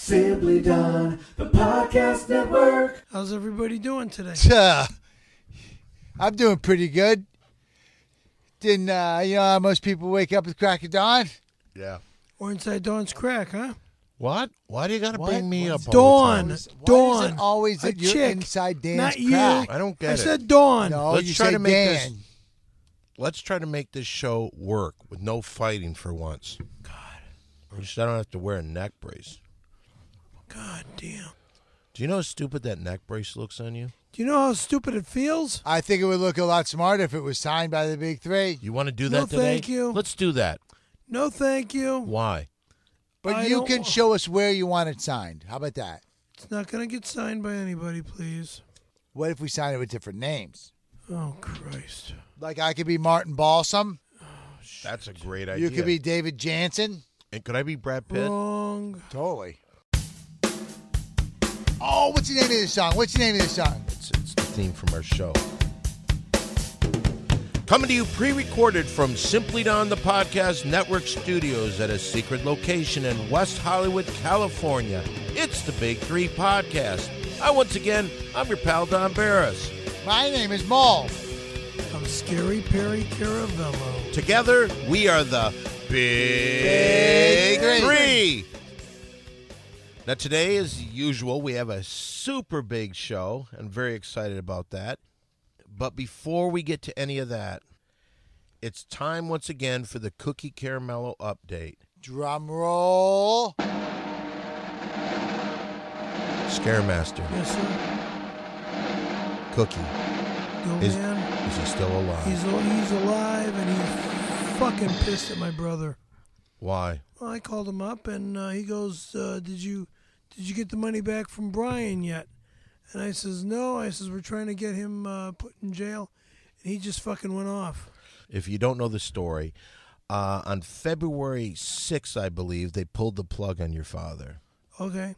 Simply Done, the podcast network. How's everybody doing today? I'm doing pretty good. Didn't, how most people wake up with the crack of dawn? Yeah. Or inside Dawn's crack, huh? What? Why do you got to bring me up all Dawn. the time? Why is it always A that you're chick, inside Dan's not you. crack? I don't get I it. said Dawn. No, Let's you try say to make Dan. this- Let's try to make this show work with no fighting for once. God. At least I don't have to wear a neck brace. God damn. Do you know how stupid that neck brace looks on you? Do you know how stupid it feels? I think it would look a lot smarter if it was signed by the Big Three. You want to do No, that today? thank you. Let's do that. No, thank you. Why? But I you don't- can show us where you want it signed. How about that? It's not going to get signed by anybody, please. What if we sign it with different names? Oh, Christ. Like I could be Martin Balsam. That's a great idea. You could be David Jansen. And could I be Brad Pitt? Wrong. Totally. Oh, what's the name of this song? What's the name of this song? It's the theme from our show. Coming to you pre-recorded from Simply Done, the Podcast Network studios at a secret location in West Hollywood, California. It's the Big Three Podcast. I'm your pal Don Barris. My name is Maul. I'm Scary Perry Caravello. Together, we are the Big Big Three. Now, today, as usual, we have a super big show. I'm very excited about that. But before we get to any of that, it's time once again for the Cookie Caramello update. Drum roll. Scaremaster, Yes, sir. Cookie, Go, Is- man. is he still alive? He's alive, and he's fucking pissed at my brother. Why? Well, I called him up, and he goes, did you get the money back from Brian yet? And I says, no. I says, we're trying to get him put in jail. And he just fucking went off. If you don't know the story, on February 6th, I believe, they pulled the plug on your father. Okay.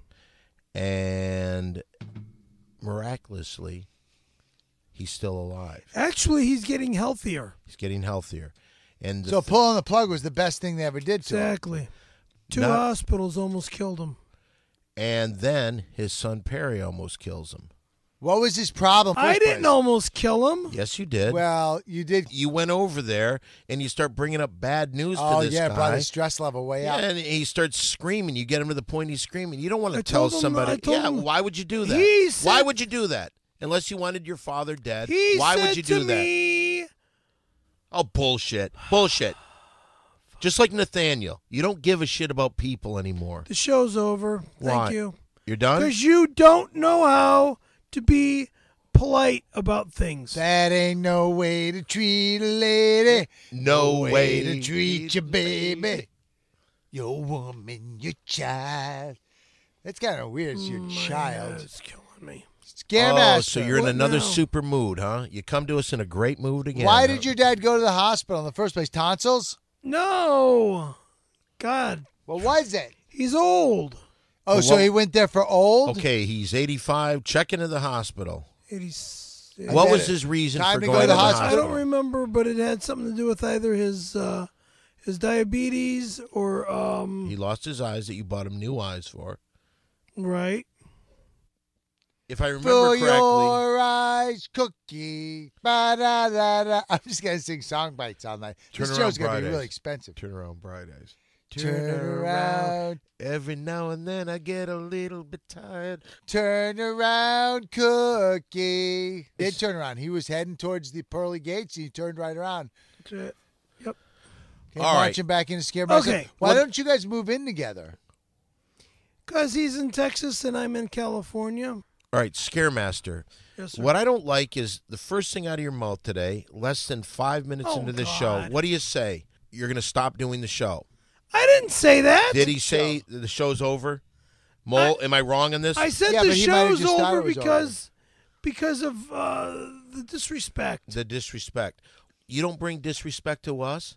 And miraculously, he's still alive. Actually, he's getting healthier. He's getting healthier. And So pulling the plug was the best thing they ever did to him. Exactly. Two Not- hospitals almost killed him. And then his son Perry almost kills him. What was his problem? I first didn't place? almost kill him. Yes, you did. Well, you did. You went over there and you start bringing up bad news Oh, to this yeah, guy. brought his stress level way Yeah, up. and he starts screaming. You get him to the point he's screaming. You don't want I to tell told him- somebody. I told Yeah, him- why would you do that? He said- Why would you do that? Unless you wanted your father dead. He Why said would you do to that? me, Oh, bullshit. Bullshit. Just like Nathaniel. You don't give a shit about people anymore. the show's over. Thank Why? you. You're done? Because you don't know how to be polite about things. That ain't no way to treat a lady. No way to treat your baby. Your woman, your child. That's kind of weird. It's your My child. head is killing me. Scaremaster. Oh, so you're in What another now? super mood, huh? You come to us in a great mood again. Why huh? did your dad go to the hospital in the first place? Tonsils? No. God, What was it? he's old. Oh, Well, so what- he went there for old? Okay, he's 85, check into the hospital. 80s. I What get was it. his reason Time for to going go to the I hospital. don't remember, but it had something to do with either his diabetes or He lost his eyes that you bought him new eyes for. right. If I remember For correctly, your eyes, cookie. Ba-da-da-da. I'm just going to sing song bites all night. Turn This around, show's going to be Bright really Eyes. expensive. turn around, bright eyes. Turn around. Every now and then I get a little bit tired. Turn around, cookie. Did turn around. He was heading towards the pearly gates. He turned right around. That's it. Yep. Came All right. marching back into Scarebuster. Okay. Why What- don't you guys move in together? Because he's in Texas and I'm in California. All right, Scaremaster. Yes, sir. What I don't like is the first thing out of your mouth today, less than 5 minutes Oh, into the show, God. what do you say? You're going to stop doing the show. I didn't say that. Did he say the show's over? Mole, am I wrong on this? I said Yeah, the but he might have show's just thought over it was because of the disrespect. The disrespect. You don't bring disrespect to us?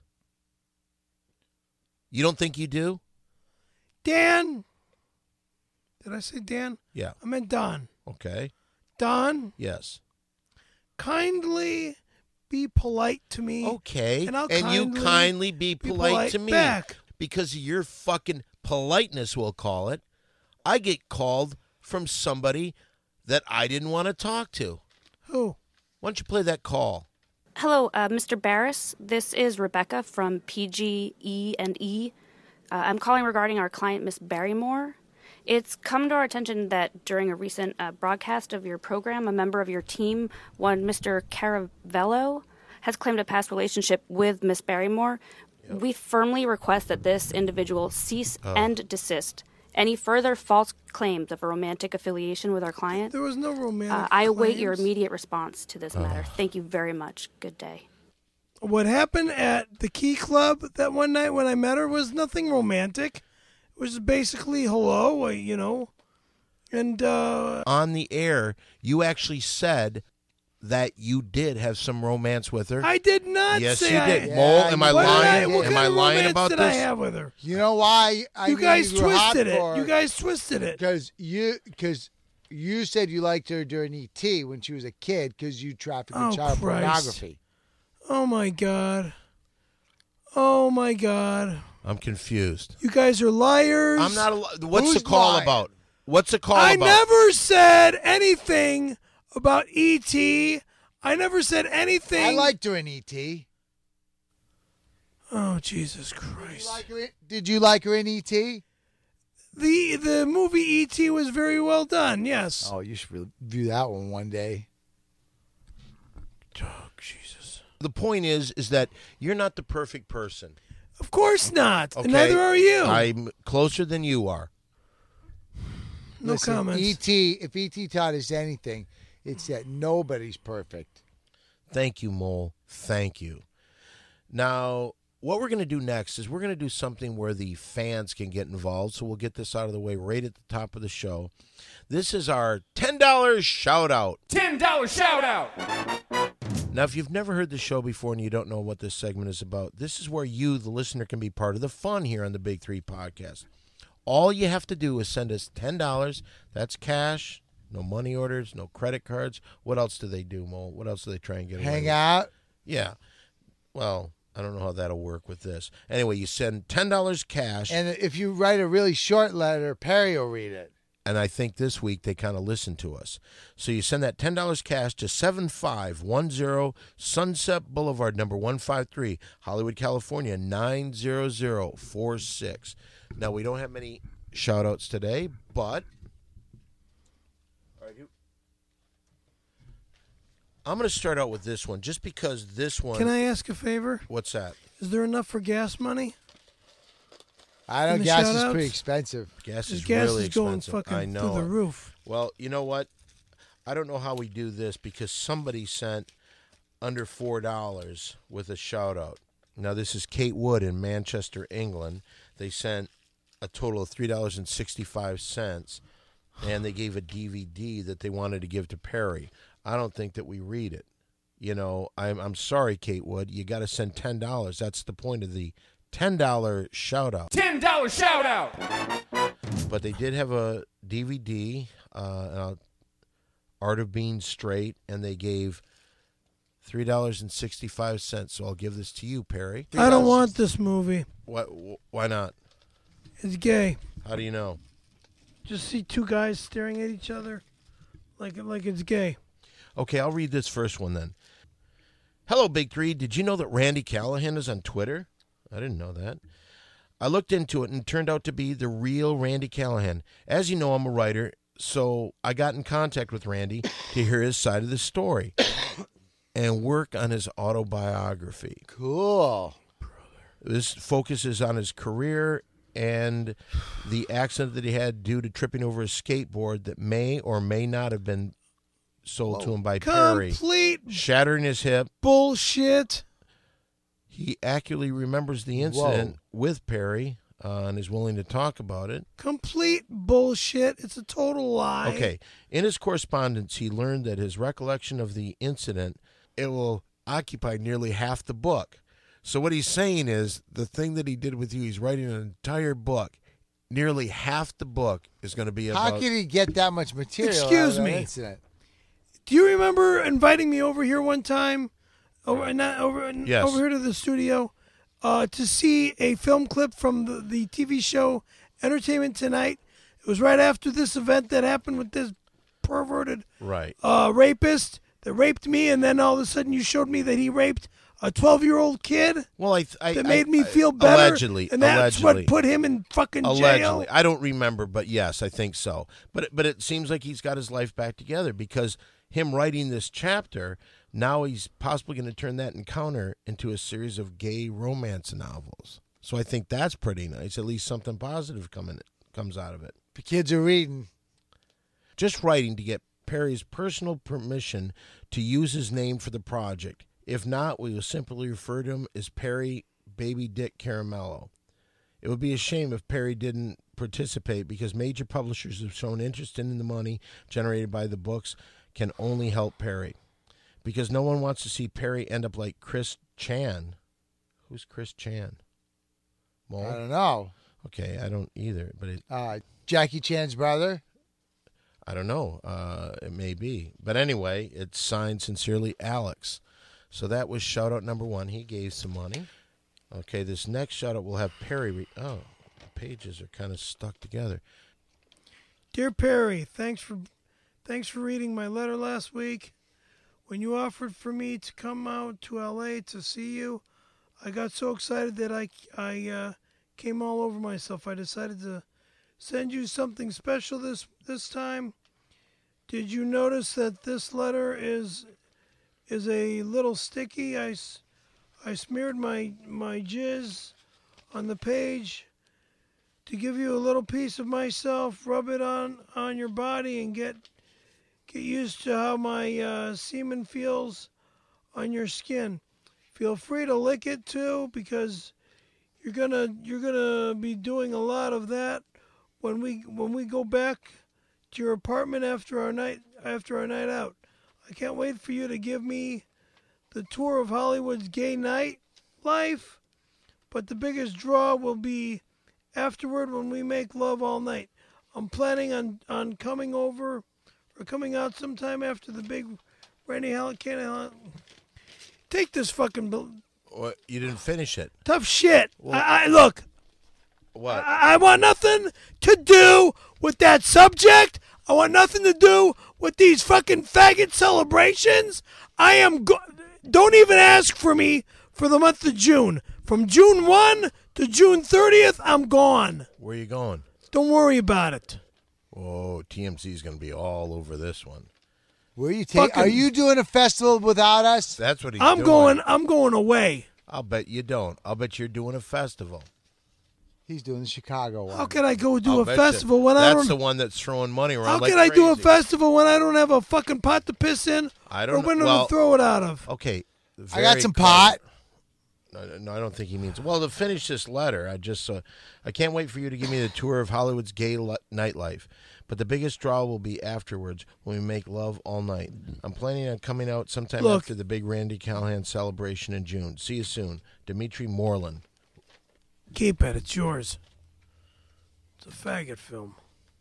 You don't think you do? Dan. Did I say Dan? Yeah. I meant Don. Okay. Don, Yes. kindly be polite to me. Okay. And I'll you kindly be polite to me. back. Because of your fucking politeness, we'll call it. I get called from somebody that I didn't want to talk to. Who? Why don't you play that call? Hello, Mr. Barris. This is Rebecca from PG&E. I'm calling regarding our client, Miss Barrymore. It's come to our attention that during a recent broadcast of your program, a member of your team, one Mr. Caravello, has claimed a past relationship with Miss Barrymore. Yep. We firmly request that this individual cease and desist any further false claims of a romantic affiliation with our client. There was no romantic I await claims. your immediate response to this matter. Thank you very much. Good day. What happened at the Key Club that one night when I met her was nothing romantic. It was basically hello, and on the air, you actually said that you did have some romance with her. I did not yes, say you I did. Mole, am I lying? What Am kind I of lying romance about did this? I have with her? You know why? You guys twisted it. You guys twisted it. Because you said you liked her during E.T. when she was a kid because you trafficked in child pornography. Oh, my God. Oh, my God. I'm confused. You guys are liars. I'm not. What's Who's the call lying? about? What's the call I about? never said anything about E.T. I never said anything. I liked her in E.T. Oh, Jesus Christ. Did you like her in E.T.? The movie E.T. was very well done, yes. Oh, you should review that one day. Oh, Jesus. The point is that you're not the perfect person. Of course not. Okay? And neither are you. I'm closer than you are. No Listen, comments. E.T., if E.T. taught us anything, it's that nobody's perfect. Thank you, Mole. Thank you. Now, what we're going to do next is we're going to do something where the fans can get involved, so we'll get this out of the way right at the top of the show. This is our $10 shout-out. $10 shout out. Now, if you've never heard the show before and you don't know what this segment is about, this is where you, the listener, can be part of the fun here on the Big Three Podcast. All you have to do is send us $10. That's cash. No money orders, no credit cards. What else do they do, Mo? What else do they try and get away Hang with? out. Yeah. Well, I don't know how that'll work with this. Anyway, you send $10 cash. And if you write a really short letter, Perry will read it. And I think this week they kind of listen to us. So you send that $10 cash to 7510 Sunset Boulevard, number 153, Hollywood, California, 90046. Now, we don't have many shout-outs today, but I'm going to start out with this one just because this one... Can I ask a favor? What's that? Is there enough for gas money? I know And the gas is shout-outs? pretty expensive. Gas Because is gas really is going expensive. fucking I know through the it. roof. Well, you know what? I don't know how we do this because somebody sent under $4 with a shout-out. Now, this is Kate Wood in Manchester, England. They sent a total of $3.65, and they gave a DVD that they wanted to give to Perry. I don't think that we read it. You know, I'm sorry, Kate Wood. You got to send $10. That's the point of the $10 shout-out. $10 shout out. But they did have a DVD, Art of Being Straight, and they gave $3.65. So I'll give this to you, Perry. I don't want this movie. Why not? It's gay. How do you know? Just see two guys staring at each other like it's gay. Okay, I'll read this first one then. Hello, Big Three. Did you know that Randy Callahan is on Twitter? I didn't know that. I looked into it and it turned out to be the real Randy Callahan. As you know, I'm a writer, so I got in contact with Randy to hear his side of the story and work on his autobiography. Cool. This focuses on his career and the accident that he had due to tripping over a skateboard that may or may not have been sold to him by Perry, Complete shattering his hip. bullshit. He accurately remembers the incident with Perry and is willing to talk about it. Complete bullshit. It's a total lie. Okay. In his correspondence, he learned that his recollection of the incident, it will occupy nearly half the book. So what he's saying is the thing that he did with you, he's writing an entire book. Nearly half the book is going to be about... How could he get that much material? Excuse out of that me. Incident? Do you remember inviting me over here one time? Over Yes. over here to the studio to see a film clip from the TV show Entertainment Tonight. It was right after this event that happened with this perverted Right. rapist that raped me, and then all of a sudden you showed me that he raped a 12-year-old kid. Well, that made me feel better. Allegedly, and that's allegedly. what put him in fucking jail. Allegedly, I don't remember, but yes, I think so. But it seems like he's got his life back together because him writing this chapter, now he's possibly going to turn that encounter into a series of gay romance novels. So I think that's pretty nice. At least something positive comes out of it. The kids are reading. Just writing to get Perry's personal permission to use his name for the project. If not, we will simply refer to him as Perry Baby Dick Caramello. It would be a shame if Perry didn't participate because major publishers have shown interest in the money generated by the books can only help Perry. Because no one wants to see Perry end up like Chris Chan. Who's Chris Chan? Mole? I don't know. Okay, I don't either, but Jackie Chan's brother. I don't know. It may be. But anyway, it's signed Sincerely Alex. So that was shout-out number 1. He gave some money. Okay, this next shout-out will have Perry the pages are kind of stuck together. Dear Perry, thanks for reading my letter last week. When you offered for me to come out to L.A. to see you, I got so excited that I came all over myself. I decided to send you something special this time. Did you notice that this letter is a little sticky? I smeared my jizz on the page to give you a little piece of myself. Rub it on your body and get used to how my semen feels on your skin. Feel free to lick it too, because you're gonna be doing a lot of that when we go back to your apartment after our night out. I can't wait for you to give me the tour of Hollywood's gay night life, but the biggest draw will be afterward when we make love all night. I'm planning on coming over or coming out sometime after the big Randy Halleck. Take this fucking What? You didn't finish it. tough shit. Well- I look. What? I want nothing to do with that subject. I want nothing to do with these fucking faggot celebrations. I am don't even ask for me for the month of June. From June 1 to June 30th, I'm gone. Where are you going? Don't worry about it. Oh, TMC's going to be all over this one. Where are you Fucking- Are you doing a festival without us? That's what he's I'm doing. going away. I'll bet you don't. I'll bet you're doing a festival. He's doing the Chicago one. How can I go do I'll a bet festival you. when I That's don't? the one that's throwing money around How like can I do a crazy. festival when I don't have a fucking pot to piss in I or don't window well, to throw it out of? Okay. I got very some clever. pot. No, I don't think he means. Well, to finish this letter, I can't wait for you to give me the tour of Hollywood's gay nightlife. But the biggest draw will be afterwards when we make love all night. I'm planning on coming out sometime Look. after the big Randy Callahan celebration in June. See you soon, Dimitri Moreland. Keep it. It's yours. It's a faggot film.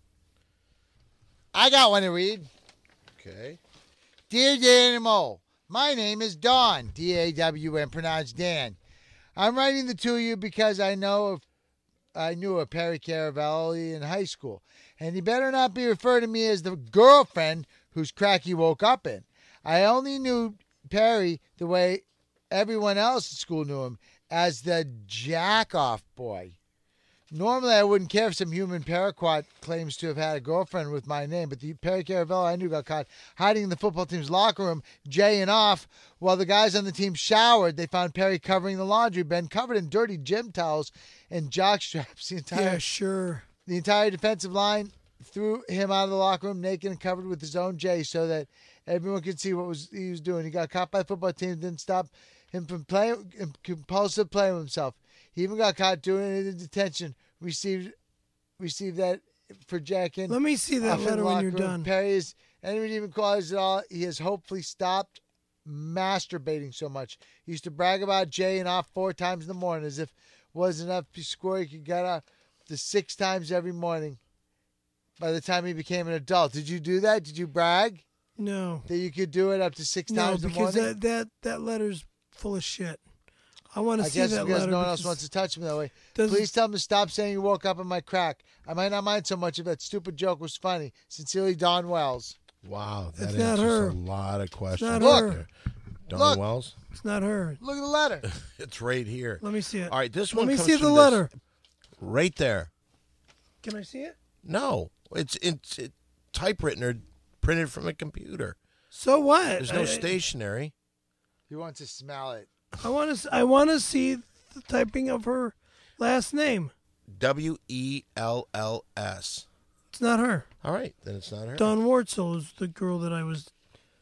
I got one to read. Okay. Dear Danimal, my name is Dawn, D-A-W-N, pronounced Dan. I'm writing the two of you because I knew of Perry Caravelli in high school, and he better not be referred to me as the girlfriend whose crack he woke up in. I only knew Perry the way everyone else at school knew him, as the jack-off boy. Normally, I wouldn't care if some human paraquat claims to have had a girlfriend with my name, but the Perry Caravello I knew got caught hiding in the football team's locker room, jaying off. While the guys on the team showered, they found Perry covering the laundry bin, covered in dirty gym towels and jock straps. Yeah, sure. The entire defensive line threw him out of the locker room naked and covered with his own J so that everyone could see what he was doing. He got caught by the football team, didn't stop him from compulsive playing with himself. He even got caught doing it in detention. Received that for jacking. Let me see that off in the letter when locker you're room. done. Perry is, anyone even calls it all, he has hopefully stopped masturbating so much. He used to brag about jaying off 4 times in the morning as if it wasn't enough to score. He could get up to 6 times every morning by the time he became an adult. Did you do that? Did you brag No. that you could do it up to 6 No, times a because morning? that letter's full of shit. I want I to see guess that because letter. no one else because wants to touch me that way. does- Please tell him to stop saying you woke up in my crack. I might not mind so much if that stupid joke was funny. Sincerely, Don Wells. Wow, that It's not answers her. a lot of questions. not Look. her. Don Look. Wells, It's not her. Look at the letter. it's right here. Let me see it. All right, this Let one me comes see the from letter. this- right there. Can I see it? No, it's typewritten or printed from a computer. So what? There's no stationery. He wants to smell it. I want to see the typing of her last name. WELLS. It's not her. All right, then it's not her. Dawn Wartzel is the girl that I was.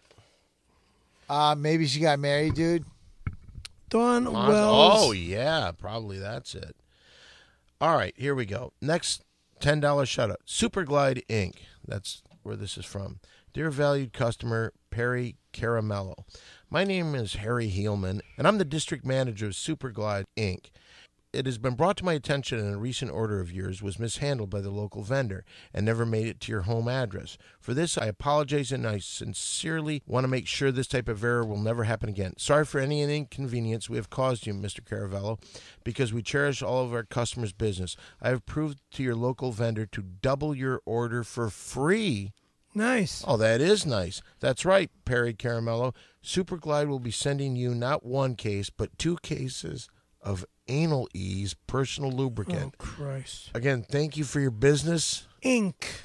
Maybe she got married, dude. Dawn Oh, Wells. yeah, probably that's it. All right, here we go. Next $10 shout out. Superglide Inc. That's where this is from. Dear valued customer, Perry Caramello. My name is Harry Heelman, and I'm the district manager of Superglide Inc. It has been brought to my attention that a recent order of yours was mishandled by the local vendor and never made it to your home address. For this, I apologize, and I sincerely want to make sure this type of error will never happen again. Sorry for any inconvenience we have caused you, Mr. Caravello, because we cherish all of our customers' business. I have proved to your local vendor to double your order for free. Nice. Oh, that is nice. That's right, Perry Caramello. Superglide will be sending you not one case, but 2 cases of Anal Ease personal Oh, lubricant. Christ. Again, thank you for your business. Ink.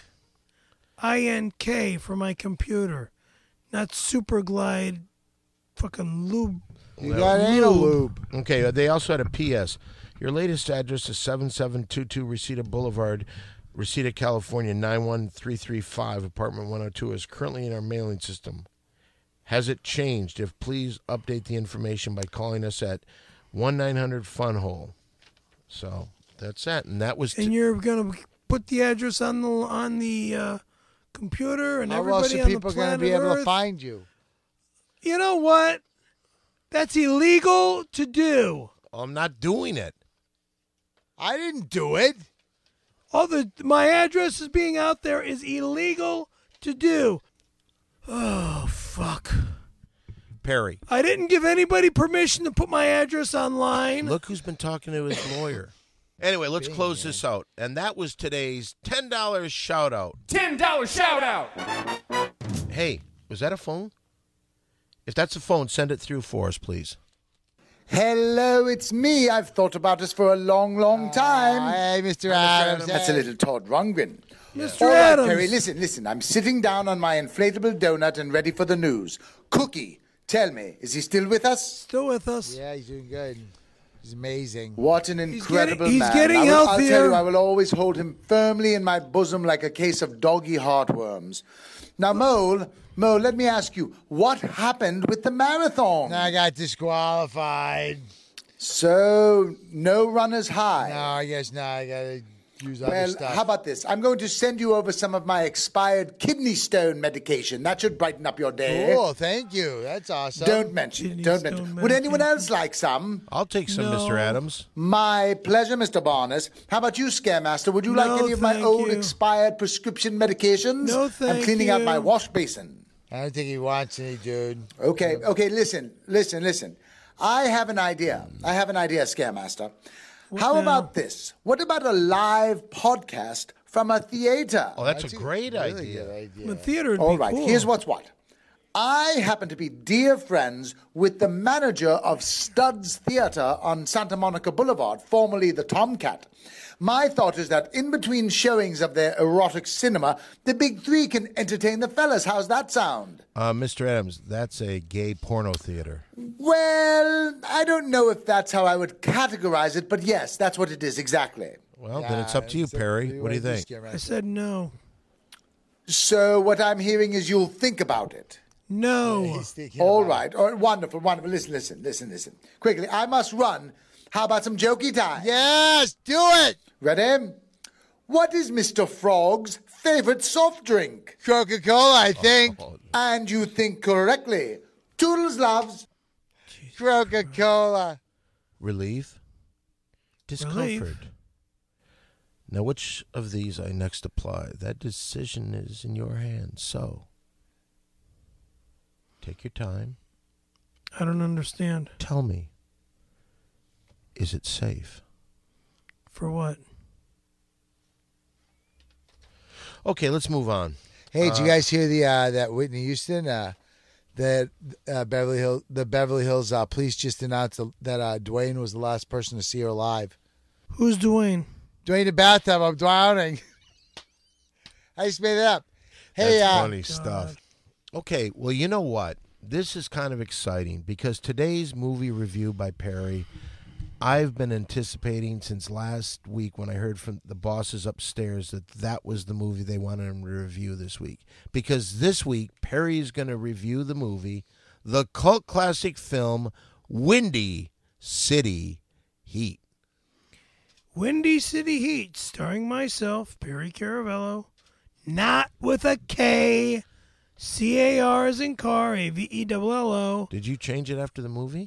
INK for my computer. Not Superglide. Fucking lube. You got anal lube. Okay, they also had a P.S. Your latest address is 7722 Reseda Boulevard, Reseda, California, 91335, apartment 102 is currently in our mailing system. Has it changed? If please update the information by calling us at 1-900-FUN-HOLE. So that's that, and that was. And you're gonna put the address on the computer, and How else everybody are on the people going to planet be able Earth. to find you? You know what? That's illegal to do. I'm not doing it. I didn't do it. My address is being out there is illegal to do. Oh fuck. Perry, I didn't give anybody permission to put my address online. look who's been talking to his lawyer. Anyway, let's close this out. And that was today's $10 shout out. $10 shout out. Hey, was that a phone? If that's a phone, send it through for us, please. Hello, it's me. I've thought about this for a long, long time. Hey, Mr. Adams. That's a little Todd Rundgren. Mr. All right, Adams. Perry, listen. I'm sitting down on my inflatable donut and ready for the news. Cookie, tell me, is he still with us? Still with us. Yeah, he's doing good. He's amazing. What an incredible he's man. getting I'll healthier. tell you, I will always hold him firmly in my bosom like a case of doggy heartworms. Now, Mole, let me ask you, what happened with the marathon? I got disqualified. So, no runners high. No, I guess not. I got to use other Well, stuff. how about this? I'm going to send you over some of my expired kidney stone medication. That should brighten up your day. Cool, thank you. That's awesome. Don't mention it. Kidney Don't stone mention it. Would anyone medication. else like some? I'll take some, No. Mr. Adams. My pleasure, Mr. Barnes. How about you, Scaremaster? Would you No, like any of my thank old you. expired prescription medications? No, I'm thank cleaning out you. my wash basin. I don't think he wants any, dude. Okay, listen. I have an idea, Scaremaster. How now? about this? What about a live podcast from a theater? Oh, that's a great Really idea. good idea. The theater would All be right, cool. here's what's what. I happen to be dear friends with the manager of Studs Theater on Santa Monica Boulevard, formerly the Tomcat. My thought is that in between showings of their erotic cinema, the big three can entertain the fellas. How's that sound? Mr. Adams, that's a gay porno theater. Well, I don't know if that's how I would categorize it, but yes, that's what it is exactly. Well, then it's up to you, Perry. What do you think? I said no. So what I'm hearing is you'll think about it. No. All right. Wonderful. Listen. Quickly, I must run. How about some jokey time? Yes, do it. Ready? What is Mr. Frog's favorite soft drink? Coca-Cola, I think. And you think correctly. Toodles loves. Coca-Cola. Relief? Discomfort? Now, which of these I next apply? That decision is in your hands. So, take your time. I don't understand. Tell me. is it safe? For what? Okay, let's move on. Hey, did you guys hear the that Whitney Houston that the Beverly Hills police just announced that Dwayne was the last person to see her alive. Who's Dwayne? Dwayne the bathtub, I'm drowning. I just made it up. Hey, That's funny stuff. Okay, well, you know what? This is kind of exciting because today's movie review by Perry, I've been anticipating since last week when I heard from the bosses upstairs that was the movie they wanted him to review this week. Because this week, Perry is going to review the movie, the cult classic film, Windy City Heat. Windy City Heat, starring myself, Perry Caravello, not with a K, C-A-R as in car, A-V-E-L-L-O. Did you change it after the movie?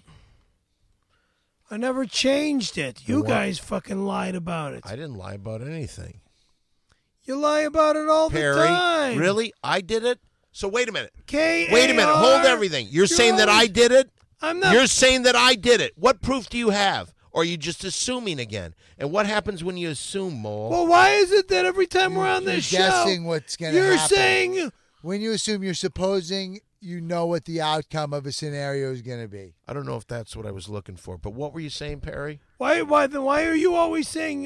I never changed it. You guys fucking lied about it. I didn't lie about anything. You lie about it all Perry, the time. really? I did it? So wait a minute. K-A-R. Wait a minute. Hold everything. You're saying that I did it? I'm not. You're saying that I did it. What proof do you have? Or are you just assuming again? And what happens when you assume, Mole? Well, why is it that every time we're on this show, guessing what's going to happen. you're saying... When you assume, you're supposing you know what the outcome of a scenario is going to be. I don't know if that's what I was looking for, but what were you saying, Perry? Why are you always saying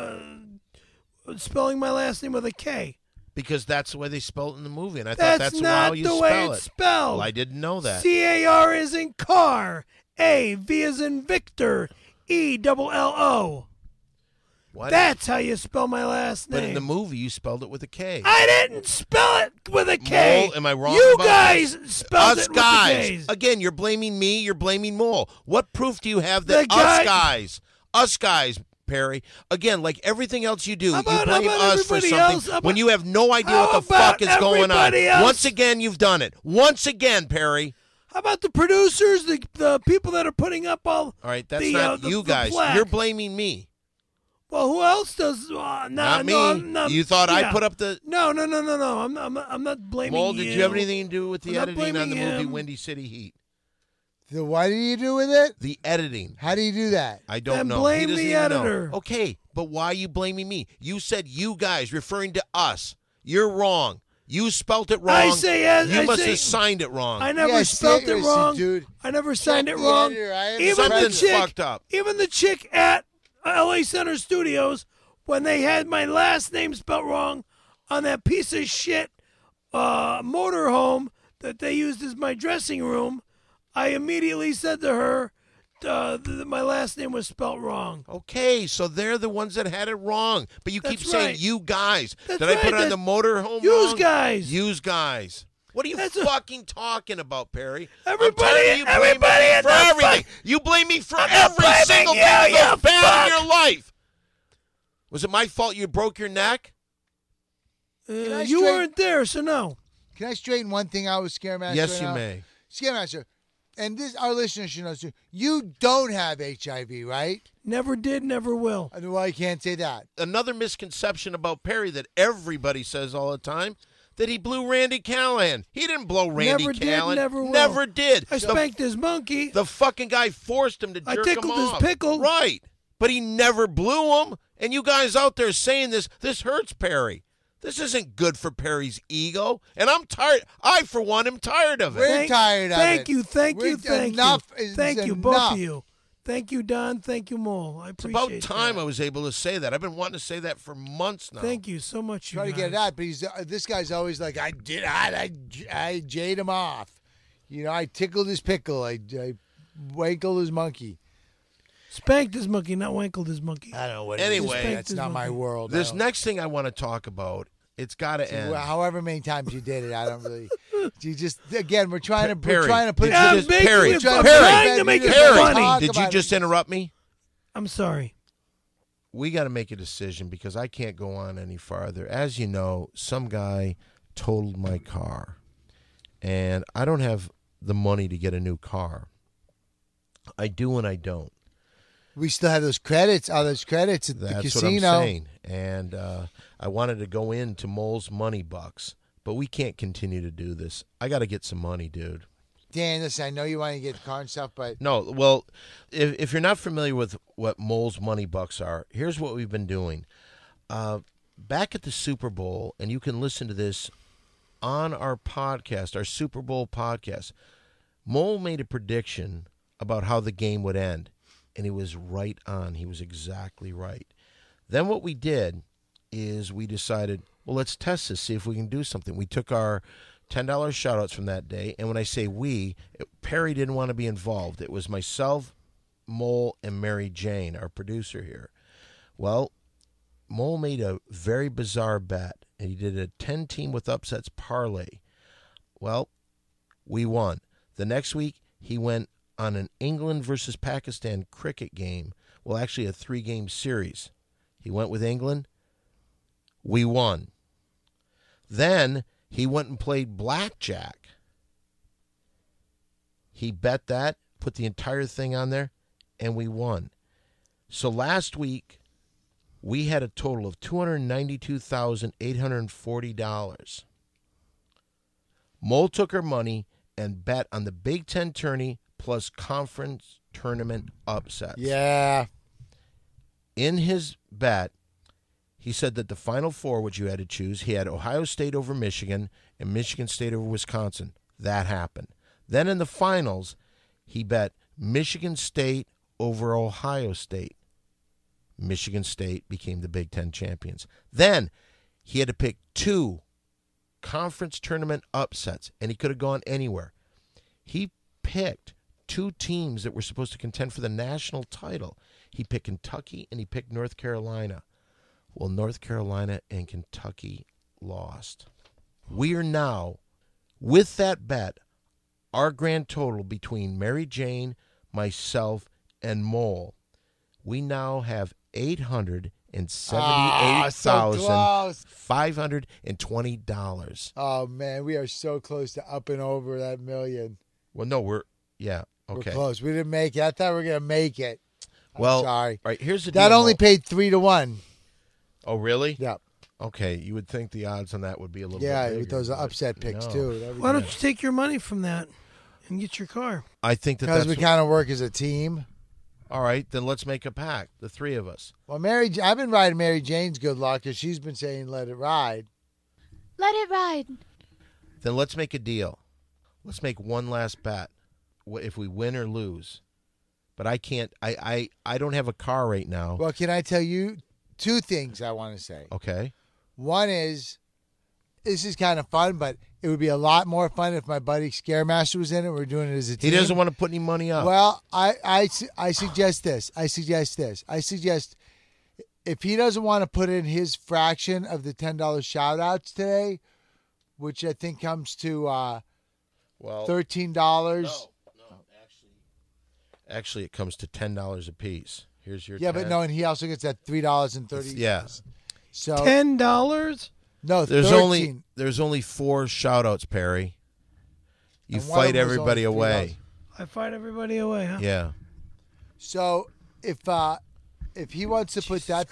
spelling my last name with a K? Because that's the way they spell it in the movie, and I thought that's not how you the spell way it. it's spelled. Well, I didn't know that. C-A-R is in car. A, V is in Victor. E-double-L-O. What? That's how you spell my last name. But in the movie, you spelled it with a K. I didn't spell it with a K. Mole, am I wrong You about guys this? spelled Us it guys. with the K's. Again, you're blaming me. You're blaming Mole. What proof do you have that us guys, Perry, again, like everything else you do, you blame us for something when you have no idea what the fuck is going on. Once again, you've done it. Once again, Perry. How about the producers, the people that are putting up all right, that's the, not the, you the guys. plaque. You're blaming me. Well, who else does? Not me. You thought I put up the... No. I'm not blaming Mole, you. did you have anything to do with the I'm not editing on the movie him. Windy City Heat? What do you do with it? The editing. How do you do that? I don't Then know. blame He doesn't the even editor. know. Okay, but why are you blaming me? You said you guys, referring to us. You're wrong. You spelt it wrong. I say you must have signed it wrong. I never spelt it wrong. Dude. I never signed it the wrong. editor. Something's fucked up. Even the chick at LA Center Studios, when they had my last name spelt wrong on that piece of shit motorhome that they used as my dressing room, I immediately said to her that my last name was spelt wrong. Okay, so they're the ones that had it wrong. But you keep That's saying right. you guys. That's Did I put it right. on the motorhome Yous wrong? guys. Yous guys. What are you fucking talking about, Perry? Everybody- I'm tired of you blaming everybody me in for the everything. fuck- You blame me for I'm not every blaming single you, thing that you goes bad in fuck. your life. Was it my fault you broke your neck? You weren't there, so no. Can I straighten one thing out with Scaremaster? Yes, right you now? may. Scaremaster, and this our listeners should know too. You don't have HIV, right? Never did, never will. Well, you can't say that. Another misconception about Perry that everybody says all the time, that he blew Randy Callahan. He didn't blow Randy Never did, Callahan. never will. Never did. I spanked his monkey. The fucking guy forced him to I jerk him tickled his off. pickle. Right. But he never blew him. And you guys out there saying this hurts Perry. This isn't good for Perry's ego. And I'm tired. I, for one, am tired of it. We're tired of it. Thank you, thank you. Enough is Thank you, enough. both of you. Thank you, Don. Thank you, Mole. I It's appreciate about time that. I was able to say that. I've been wanting to say that for months now. Thank you so much, you Try to get it guys. out, but this guy's always like, I jade him off. You know, I tickled his pickle. I wankled his monkey. Spanked his monkey, not wankled his monkey. I don't know what Anyway, it is. That's his not my monkey. world. This I don't- next thing I want to talk about, it's got to end. However many times you did it, I don't really. You just again, we're trying to Perry, put did it. you I'm just- making Perry, it- Perry, I'm Perry, trying to make it Perry, funny. talk Did you about just it. interrupt me? I'm sorry. We got to make a decision because I can't go on any farther. As you know, some guy totaled my car, and I don't have the money to get a new car. I do and I don't. We still have those credits. All those credits at the That's casino. what I'm saying. And I wanted to go into Mole's Money Bucks, but we can't continue to do this. I got to get some money, dude. Dan, listen, I know you want to get the car and stuff, but No, well, if you're not familiar with what Mole's Money Bucks are, here's what we've been doing. Back at the Super Bowl, and you can listen to this on our podcast, our Super Bowl podcast, Mole made a prediction about how the game would end, and he was right on. He was exactly right. Then what we did is we decided, well, let's test this, see if we can do something. We took our $10 shout-outs from that day, and when I say we, Perry didn't want to be involved. It was myself, Mole, and Mary Jane, our producer here. Well, Mole made a very bizarre bet, and he did a 10-team with upsets parlay. Well, we won. The next week, he went on an England versus Pakistan cricket game. Well, actually a 3-game series. He went with England. We won. Then he went and played blackjack. He bet that, put the entire thing on there, and we won. So last week, we had a total of $292,840. Mole took our money and bet on the Big Ten tourney plus conference tournament upsets. yeah. In his bet, he said that the Final Four, which you had to choose, he had Ohio State over Michigan and Michigan State over Wisconsin. That happened. Then in the finals, he bet Michigan State over Ohio State. Michigan State became the Big Ten champions. Then he had to pick 2 conference tournament upsets, and he could have gone anywhere. He picked 2 teams that were supposed to contend for the national title. He picked Kentucky and he picked North Carolina. Well, North Carolina and Kentucky lost. We are now, with that bet, our grand total between Mary Jane, myself, and Mole, we now have $878,520. Oh, man, we are so close to up and over that million. Well, no, okay. We're close. We didn't make it. I thought we were going to make it. Well, sorry. All right, here's the That deal, only Mole. paid 3-1. Oh, really? Yeah. Okay, you would think the odds on that would be a little Yeah, bit bigger. with those but upset picks, no. too. and everything. Why don't you take your money from that and get your car? I think that Because that's... we kind of work as a team. All right, then let's make a pact, the 3 of us. Well, I've been riding Mary Jane's good luck because she's been saying let it ride. Let it ride. Then let's make a deal. Let's make one last bet, if we win or lose. But I can't. I don't have a car right now. Well, can I tell you 2 things I want to say? Okay. One is, this is kind of fun, but it would be a lot more fun if my buddy Scaremaster was in it. We're doing it as a team. He doesn't want to put any money up. Well, I suggest this. I suggest if he doesn't want to put in his fraction of the $10 shout-outs today, which I think comes to well, $13. No, actually, it comes to $10 a piece. Here's your Yeah, 10. but no, and he also gets that $3.30. Yeah. So $10? no, There's 13. only 4 shout-outs, Perry. You And one of fight them was everybody only away. I fight everybody away, huh? Yeah. So if he wants to put that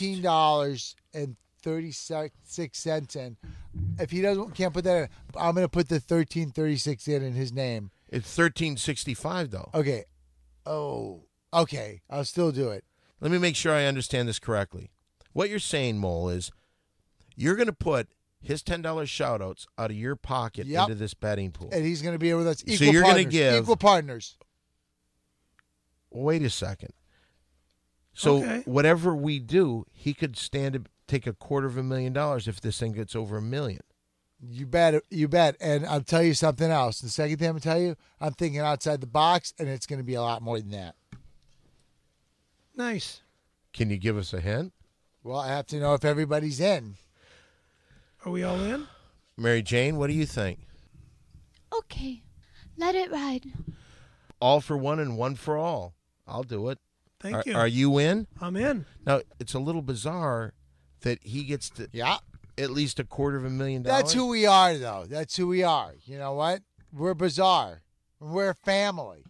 $13.36 in, if he can't put that in, I'm going to put the $13.36 in his name. It's $13.65 though. Okay. Oh, okay. I'll still do it. Let me make sure I understand this correctly. What you're saying, Mole, is you're going to put his $10 shout-outs out of your pocket Yep. into this betting pool. And he's going to be with us. Equal So you're gonna partners. give- Equal partners. Wait a second. So Okay. whatever we do, he could stand to take $250,000 if this thing gets over $1 million. You bet. You bet. And I'll tell you something else. The second thing I'm going to tell you, I'm thinking outside the box, and it's going to be a lot more than that. Nice. Can you give us a hint? Well, I have to know if everybody's in. Are we all in? Mary Jane, what do you think? Okay. Let it ride. All for one and one for all. I'll do it. Thank you. Are you in? I'm in. Now, it's a little bizarre that he gets to Yeah. at least $250,000. That's who we are, though. That's who we are. You know what? We're bizarre. We're a family.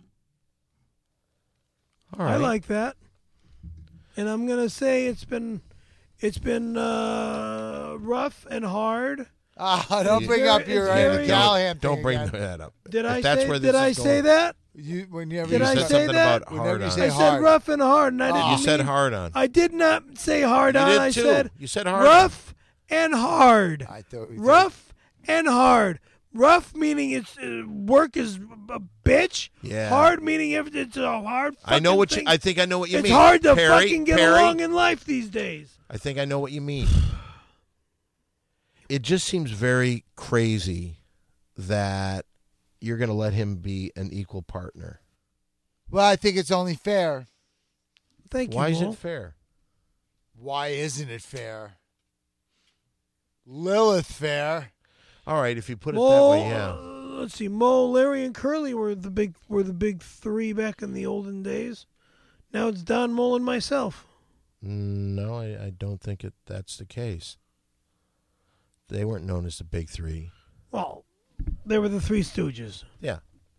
All right. I like that. And I'm gonna say it's been rough and hard, Don't bring up your very- Callahan thing Don't bring again. that up. Did If I that's say? where Did this I is say going. that? Whenever Did you I You start- said say something that? about Whenever hard you on. say I said hard. rough and hard, and I didn't. You said mean- hard on. I did not say hard You on. did I too. said You said hard rough and hard. I thought we did. Rough and hard. Rough meaning it's work is a bitch. Yeah. Hard meaning if it's a hard. I know fucking what thing. I think I know what you It's mean. hard to Perry, fucking get Perry, along in life these days. I think I know what you mean. It just seems very crazy that you're going to let him be an equal partner. Well, I think it's only fair. Thank you. Why is Mo. it fair? Why isn't it fair? Lilith fair. All right, if you put it Mo, that way, yeah. Let's see. Mo, Larry, and Curly were the big three back in the olden days. Now it's Don, Mole, and myself. No, I don't think that's the case. They weren't known as the Big Three. Well, they were the Three Stooges. Yeah.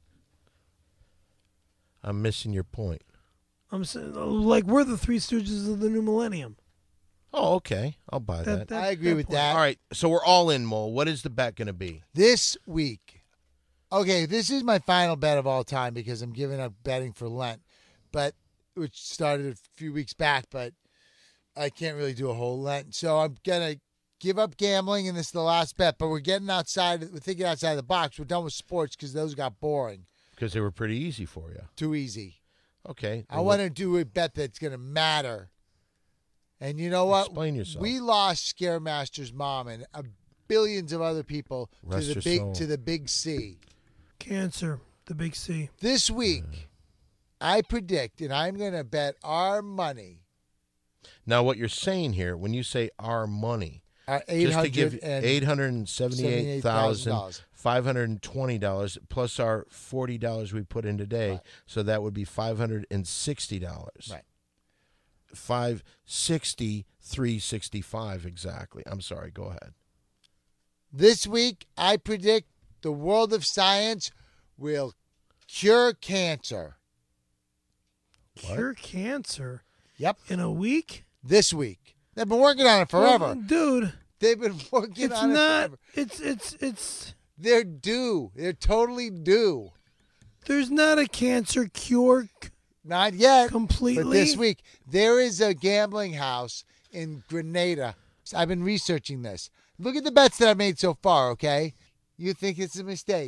I'm missing your point. I'm saying, like, we're the Three Stooges of the new millennium. Oh, okay. I'll buy that. I agree with point. that. All right, so we're all in, Mole. What is the bet going to be? This week. Okay, this is my final bet of all time because I'm giving up betting for Lent, which started a few weeks back, but I can't really do a whole Lent. So I'm going to give up gambling, and this is the last bet, but we're thinking outside the box. We're done with sports because those got boring. Because they were pretty easy for you. Too easy. Okay. I want to do a bet that's going to matter. And you know what? Explain yourself. We lost Scaremaster's mom and billions of other people Rest your soul. to the big C. Cancer, the big C. This week, I predict, and I'm going to bet our money, Now, what you're saying here, when you say our money, our just to give $878,000. $878,520 plus our $40 we put in today, Right. so that would be $560. Right. 560, 365 exactly. I'm sorry. Go ahead. This week, I predict the world of science will cure cancer. Cure cancer Yep. in a week? This week. They've been working on it forever. Well, dude, They've been working it's on not. it forever. It's. They're due. They're totally due. There's not a cancer cure Not yet. completely. But this week, there is a gambling house in Grenada. I've been researching this. Look at the bets that I made so far, okay? You think it's a mistake?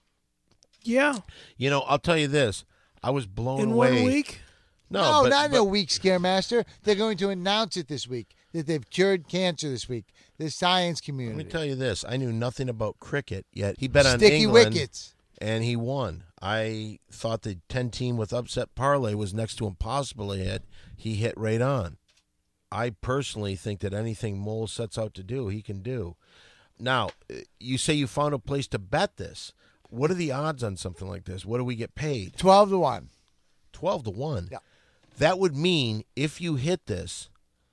Yeah, You know, I'll tell you this. I was blown in away. 1 week. No, but, not in but a week, Scaremaster. They're going to announce it this week, that they've cured cancer this week. The science let community. me tell you this. I knew nothing about cricket, yet he bet on Sticky England. wickets. And he won. I thought the 10-team with upset parlay was next to impossible to hit. He hit right on. I personally think that anything Mole sets out to do, he can do. Now, you say you found a place to bet this. What are the odds on something like this? What do we get paid? 12-1. 12-1. Yeah. That would mean if you hit this,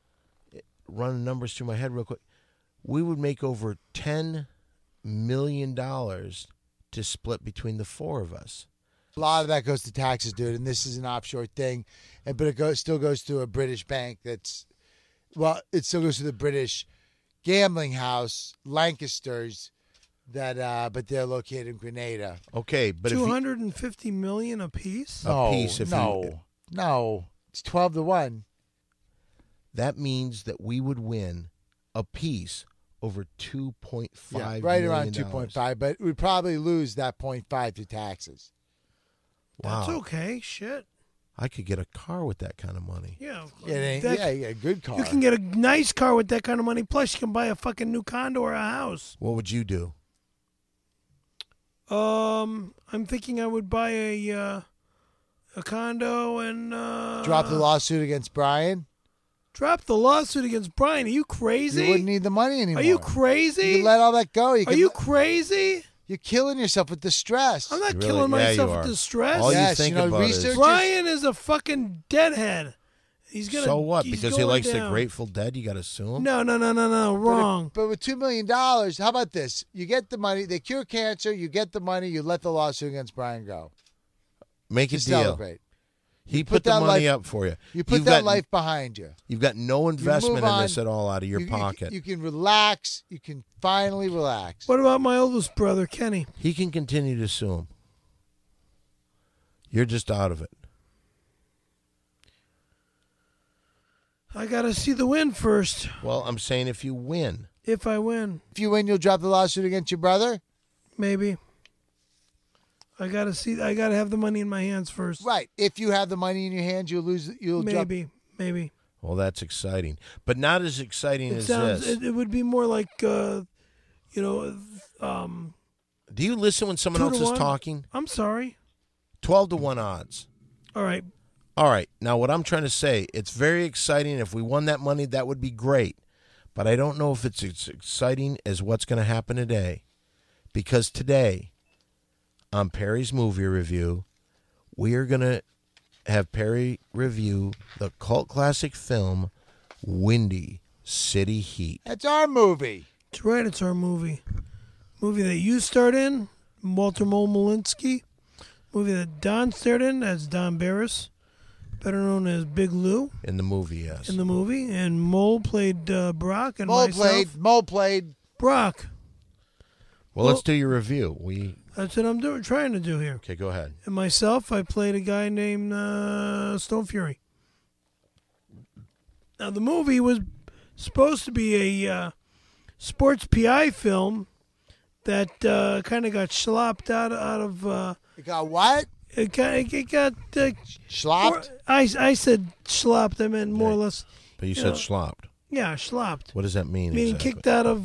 run numbers through my head real quick, we would make over $10 million to split between the four of us. A lot of that goes to taxes, dude, and this is an offshore thing. But it still goes to a British bank it still goes to the British gambling house, Lancaster's, but they're located in Grenada. Okay, but if you, 250 million a piece. A piece, if you- No. It's 12-1. that means that we would win a piece over $2.5 Yeah, right million. around 2.5, but we'd probably lose that 0.5 to taxes. That's Wow. okay. Shit. I could get a car with that kind of money. Yeah. Yeah, good car. You can get a nice car with that kind of money. Plus, you can buy a fucking new condo or a house. What would you do? I'm thinking I would buy a condo and Drop the lawsuit against Brian. drop the lawsuit against Brian. Are you crazy? You wouldn't need the money anymore. Are you crazy? You let all that go. Are you crazy? You're killing yourself with the stress. I'm not Really? killing Yeah, you myself are. with the stress. All Yes, you think you know, about research- is, Brian is a fucking deadhead. He's gonna. so what? he's Because he going likes the down. Grateful Dead, you got to sue him? No, wrong. But with $2 million, how about this? You get the money. They cure cancer. You get the money. You let the lawsuit against Brian go. Make a To deal. celebrate. He put the money up for you. You put that life behind you. You've got no investment in this at all out of your You pocket. You can relax. You can finally relax. What about my oldest brother, Kenny? He can continue to sue him. You're just out of it. I got to see the win first. Well, I'm saying if you win. If I win. If you win, you'll drop the lawsuit against your brother? Maybe. I got to have the money in my hands first. Right. If you have the money in your hands, you'll drop. Maybe. Well, that's exciting. But not as exciting as this. It would be more like, Do you listen when someone else is 2-1. talking? I'm sorry. 12-1 odds. All right. All right. Now, what I'm trying to say, it's very exciting. If we won that money, that would be great. But I don't know if it's as exciting as what's going to happen today. Because today, on Perry's movie review, we are going to have Perry review the cult classic film Windy City Heat. That's our movie. That's right. It's our movie. Movie that you starred in, Walter Molinsky. Movie that Don starred in as Don Barris, better known as Big Lou. In the movie, yes. In the movie. And Mole played Brock and myself. Mole played Brock. Well, let's do your review. That's what I'm trying to do here. Okay, go ahead. And myself, I played a guy named Stone Fury. Now, the movie was supposed to be a sports PI film that kind of got slopped out of... it got what? It got... Slopped? I said slopped. I meant more or less... But you said slopped. Yeah, slopped. What does that mean Meaning exactly? kicked out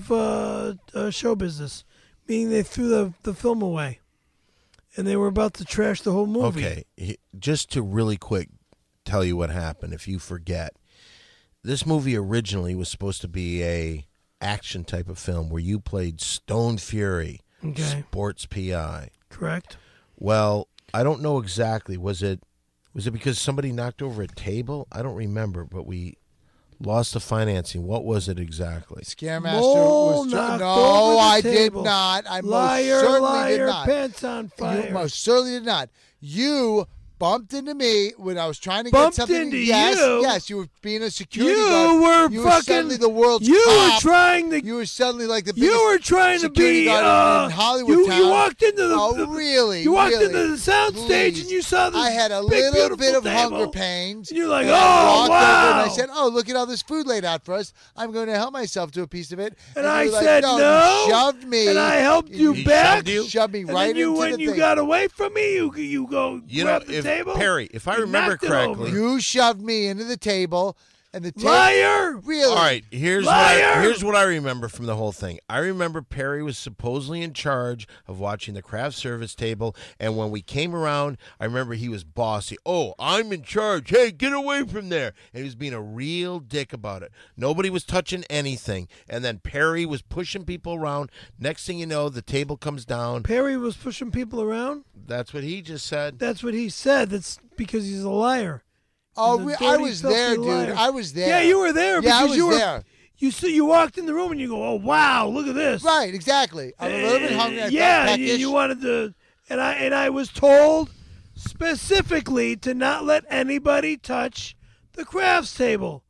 of show business. Meaning they threw the film away. And they were about to trash the whole movie. Okay, just to really quick tell you what happened, if you forget. This movie originally was supposed to be a action type of film where you played Stone Fury, sports PI. Correct. Well, I don't know exactly. Was it because somebody knocked over a table? I don't remember, but we lost the financing. What was it exactly? Scaremaster Mole was... knocked No, over the I table. did not. I Liar, most certainly liar, did not. pants on fire. You most certainly did not. You bumped into me when I was trying to Bumped get something. into yes, you? Yes, you were being a security You guard. were You fucking... were suddenly the world's You top. were trying to... You were suddenly like the biggest You were trying to security be... guard in Hollywood town. You walked into the... Oh, really? You walked really? into the sound stage and you saw this I had a big, little bit beautiful of table. hunger pains. And you're like, and I oh, walked wow. over and I said, oh, look at all this food laid out for us. I'm going to help myself to a piece of it. And you I were like, said no. no. You shoved me. And I helped you He back. shoved you? Shoved me And right then you, into when the you thing. got away from me, you go grab the table. Perry, if I You remember knocked it correctly, over. You shoved me into the table, and the table... Liar! Really? all right, here's Liar! what I remember from the whole thing. I remember Perry was supposedly in charge of watching the craft service table, and when we came around, I remember he was bossy. Oh, I'm in charge. Hey, get away from there. And he was being a real dick about it. Nobody was touching anything, and then Perry was pushing people around. Next thing you know, the table comes down. Perry was pushing people around? That's what he just said. That's what he said. That's because he's a liar. Oh, He's a I dirty, was there, filthy dude. liar. I was there. Yeah, you were there. Yeah, I because was you were there. You walked in the room and you go, oh, wow, look at this. Right, exactly. I'm a little bit hungry. I felt Yeah, peckish. you wanted to, and I was told specifically to not let anybody touch the crafts table.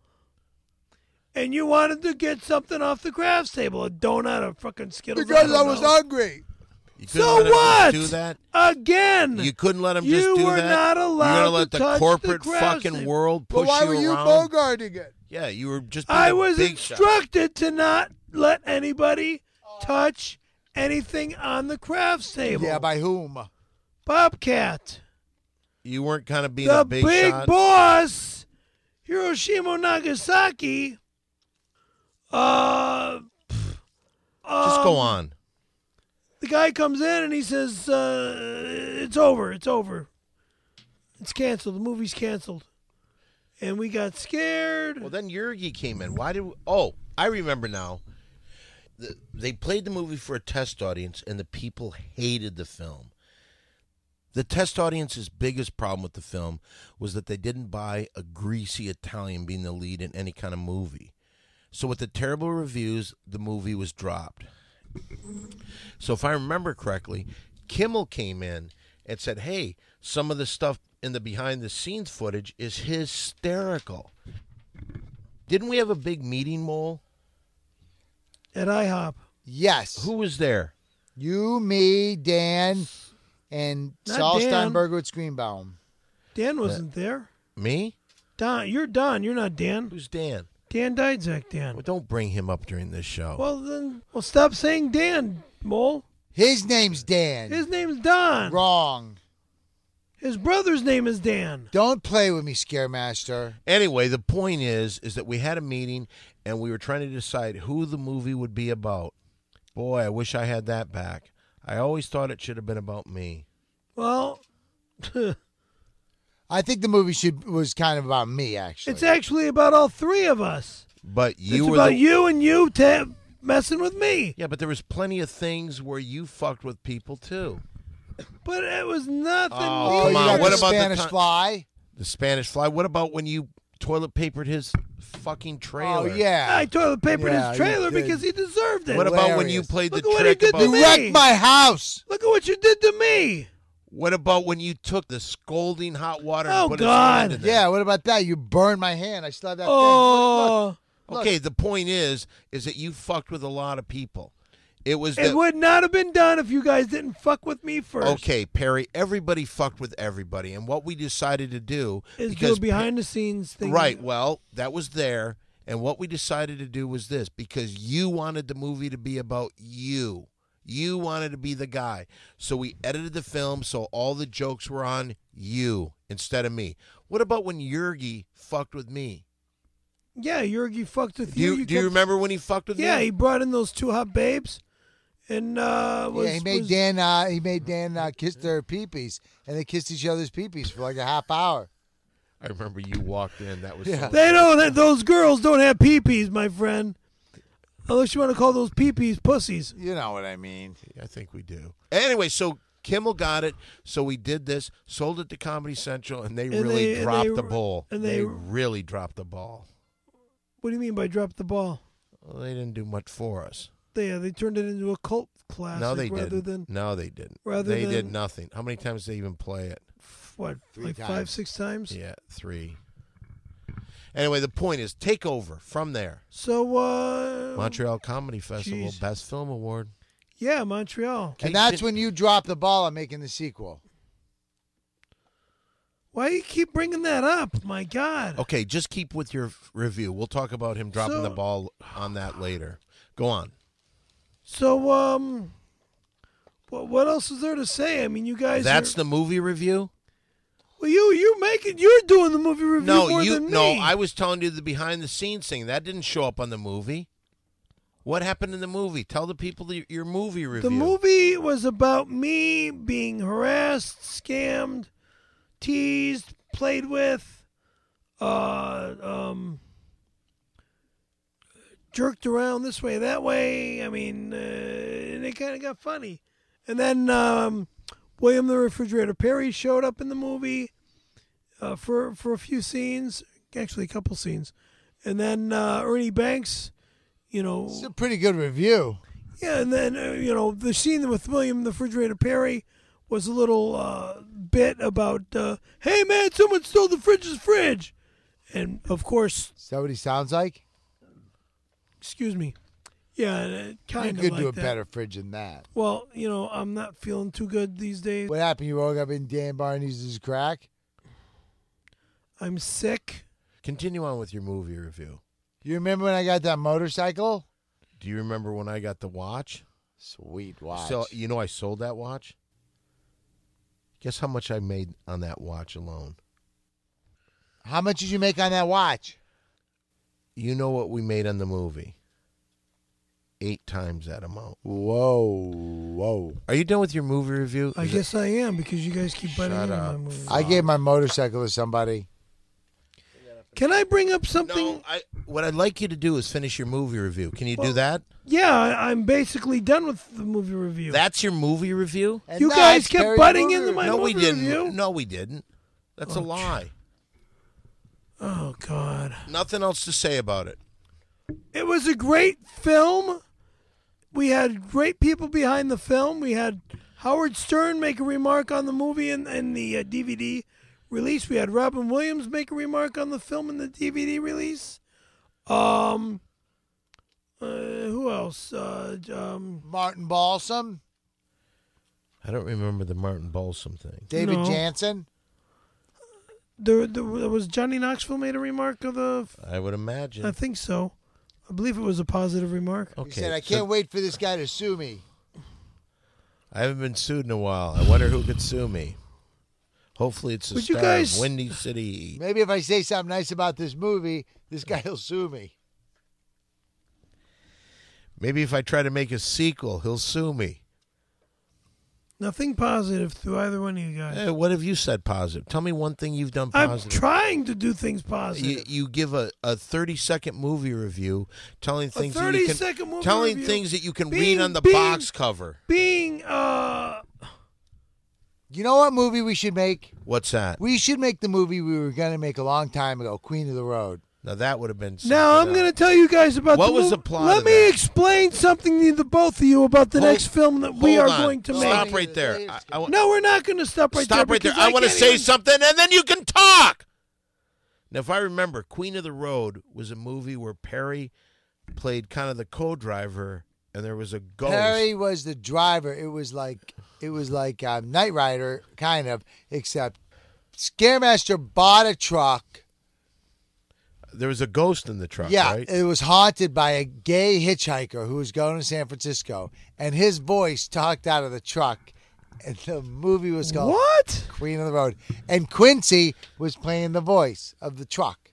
And you wanted to get something off the crafts table, a donut, a fucking Skittles. Because I don't was know. hungry. You couldn't So let him what? just do that? Again. You couldn't let him You just do were that? not allowed You're gonna let to the touch corporate the crafts fucking table. world But push why you were you around? bogarting it? Yeah, you were just being I a was big shot. instructed to not let anybody touch anything on the crafts table. Yeah, by whom? Bobcat. You weren't kind of being The a big shot. boss, Hiroshima Nagasaki. Just go on. The guy comes in and he says, it's over. It's over. It's canceled. The movie's canceled. And we got scared. Well, then Yergi came in. Why did? Oh, I remember now. They played the movie for a test audience, and the people hated the film. The test audience's biggest problem with the film was that they didn't buy a greasy Italian being the lead in any kind of movie. So with the terrible reviews, the movie was dropped. So if I remember correctly, Kimmel came in and said, hey, some of the stuff in the behind-the-scenes footage is hysterical. Didn't we have a big meeting, Mole? At IHOP. Yes. Who was there? You, me, Dan, and Not Saul Dan. Steinberger with Screenbaum. Dan wasn't there. Me? Don, you're Don. You're not Dan. Who's Dan? Dan Didzak, Dan. Well, don't bring him up during this show. Well, stop saying Dan, Mole. His name's Dan. His name's Don. Wrong. His brother's name is Dan. Don't play with me, Scaremaster. Anyway, the point is that we had a meeting and we were trying to decide who the movie would be about. Boy, I wish I had that back. I always thought it should have been about me. Well, I think the movie was kind of about me, actually. it's actually about all three of us. But you It's were about you and you messing with me. Yeah, but there was plenty of things where you fucked with people too. But it was nothing. Oh, Oh, come you on. got What the about the Spanish time- Fly? The Spanish Fly. What about when you toilet papered his fucking trailer? Oh, yeah. I toilet papered Yeah, his you trailer did. because he deserved it. What about when you Hilarious. played the Look at what he trick did about? to You me. wrecked my house. Look at what you did to me. What about when you took the scalding hot water Oh, and put God. his hand in there? Yeah, what about that? You burned my hand. I still have that thing. Oh, Look. Okay, the point is that you fucked with a lot of people. It was it would not have been done if you guys didn't fuck with me first. okay, Perry. Everybody fucked with everybody, and what we decided to do Is do because a behind the scenes thing. right. Well, that was there, and what we decided to do was this because you wanted the movie to be about you. You wanted to be the guy, so we edited the film so all the jokes were on you instead of me. What about when Yergi fucked with me? Yeah, Yergi fucked with Do you kept- remember when he fucked with Yeah, me? he brought in those two hot babes, and He made Dan kiss their peepees, and they kissed each other's peepees for like a half hour. I remember you walked in. That was Yeah. so They don't. Those girls don't have peepees, my friend. Unless you want to call those peepees pussies. You know what I mean. I think we do. Anyway, so Kimmel got it. So we did this, sold it to Comedy Central, and they really dropped the ball. and they they- really dropped the ball. What do you mean by drop the ball? Well, they didn't do much for us. They turned it into a cult classic No, they rather didn't. than No, they didn't. rather They did than- nothing. How many times did they even play it? what, Three like times. 5-6 times. Yeah, 3. Anyway, the point is, take over from there. So Montreal Comedy Festival, Jeez. Best Film Award. yeah, Montreal. And that's when you dropped the ball on making the sequel. Why do you keep bringing that up? My God. Okay, just keep with your review. We'll talk about him dropping So- the ball on that later. Go on. So what else is there to say? I mean, you guys. That's are, the movie review? well, you're doing the movie review more than me. No, I was telling you the behind the scenes thing. That didn't show up on the movie. What happened in the movie? Tell the people your movie review. The movie was about me being harassed, scammed, teased, played with, jerked around this way, that way. I mean, and it kind of got funny. And then William the Refrigerator Perry showed up in the movie for a few scenes, actually a couple scenes. And then Ernie Banks, It's a pretty good review. yeah, and then the scene with William the Refrigerator Perry was a little bit about, hey man, someone stole the fridge, and of course, Is that what he sounds like? excuse me, yeah, You kind of could like do a that. better fridge than that. Well, I'm not feeling too good these days. What happened? You woke up in Dan Barney's crack? I'm sick. Continue on with your movie review. You remember when I got that motorcycle? Do you remember when I got the watch? Sweet watch. So I sold that watch. Guess how much I made on that watch alone? How much did you make on that watch? You know what we made on the movie? 8 times that amount. Whoa. Are you done with your movie review? I guess I am because you guys keep butting Shut into my up. movie. I gave my motorcycle to somebody. Can I bring up something? No, what I'd like you to do is finish your movie review. Can you do Well, that? Yeah, I'm basically done with the movie review. That's your movie review? And You that's guys kept Perry butting Movie into my Review. No, we movie didn't. review? No, we didn't. That's a lie. Oh God. Nothing else to say about it. It was a great film. We had great people behind the film. We had Howard Stern make a remark on the movie in the DVD release. We had Robin Williams make a remark on the film and the DVD release. Who else? Martin Balsam, I don't remember the Martin Balsam thing. David No. Jansen. There was Johnny Knoxville made a remark of the. I would imagine. I think so. I believe it was a positive remark. Okay. He said, "I so can't wait for this guy to sue me." I haven't been sued in a while. I wonder who could sue me. Hopefully, it's the Would you star guys- of Windy City Heat. Maybe if I say something nice about this movie, this guy will sue me. Maybe if I try to make a sequel, he'll sue me. Nothing positive through either one of you guys. Hey, what have you said positive? Tell me one thing you've done I'm positive. trying to do things positive. You give a 30-second movie review telling things that you 30-second can movie telling review. things that you can Being- read on the being- box cover. Being You know what movie we should make? What's that? We should make the movie we were going to make a long time ago, Queen of the Road. Now that would have been now I'm something going to else. tell you guys about What the was movie. the plot Let of me that? explain something to the both of you about the Hold- next film that we hold are on. going to Stop make. right there. No, we're not going to stop right there. Stop right there. because I want to can't say even- something, and then you can talk. Now, if I remember, Queen of the Road was a movie where Perry played kind of the co-driver, and there was a ghost. Perry was the driver. It was like Knight Rider, kind of, except Scaremaster bought a truck. There was a ghost in the truck, Yeah, right? it was haunted by a gay hitchhiker who was going to San Francisco, and his voice talked out of the truck. And the movie was called What? Queen of the Road. And Quincy was playing the voice of the truck.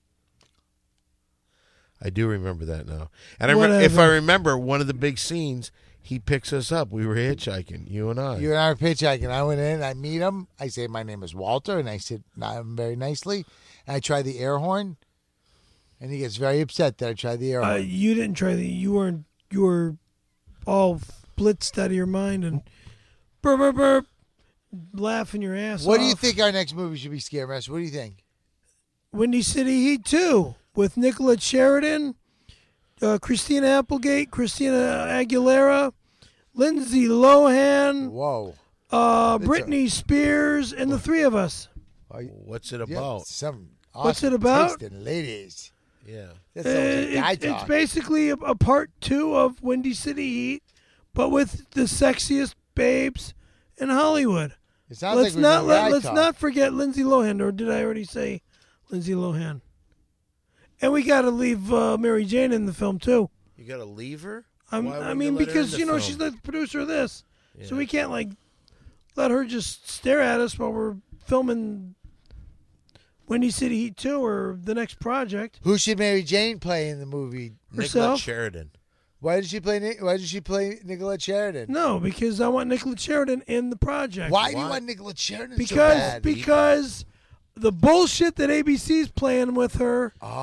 I do remember that now. And if I remember, one of the big scenes, he picks us up. We were hitchhiking, you and I. You and I were hitchhiking. I went in, I meet him. I say, "My name is Walter," and I sit him very nicely. And I try the air horn, and he gets very upset that I tried the air horn. You didn't try the. You were all blitzed out of your mind and burp, burp, burp, laughing your ass What off. do you think our next movie should be, Scaremaster? What do you think? Windy City Heat 2 with Nicola Sheridan, Christina Applegate, Christina Aguilera, Lindsay Lohan, Whoa. Britney Spears, and the three of us. What's it Yeah, about? some What's it awesome about? taste in ladies. Yeah. That sounds like guy It's talk. basically a part 2 of Windy City Heat, but with the sexiest babes in Hollywood. It sounds Let's like not guy let's talk. not forget Lindsay Lohan, or did I already say Lindsay Lohan? And we got to leave Mary Jane in the film too. You got to leave her? I Why wouldn't mean, you let her because in the she's film? the producer of this, so Yeah. we can't like let her just stare at us while we're filming Windy City Heat 2 or the next project. Who should Mary Jane play in the movie? Nicolette herself? Sheridan. Why did she play Nicolette Sheridan? No, because I want Nicola Sheridan in the project. Why do you Why? want Nicolette Sheridan so Because bad? because the bullshit that ABC's playing with her Oh.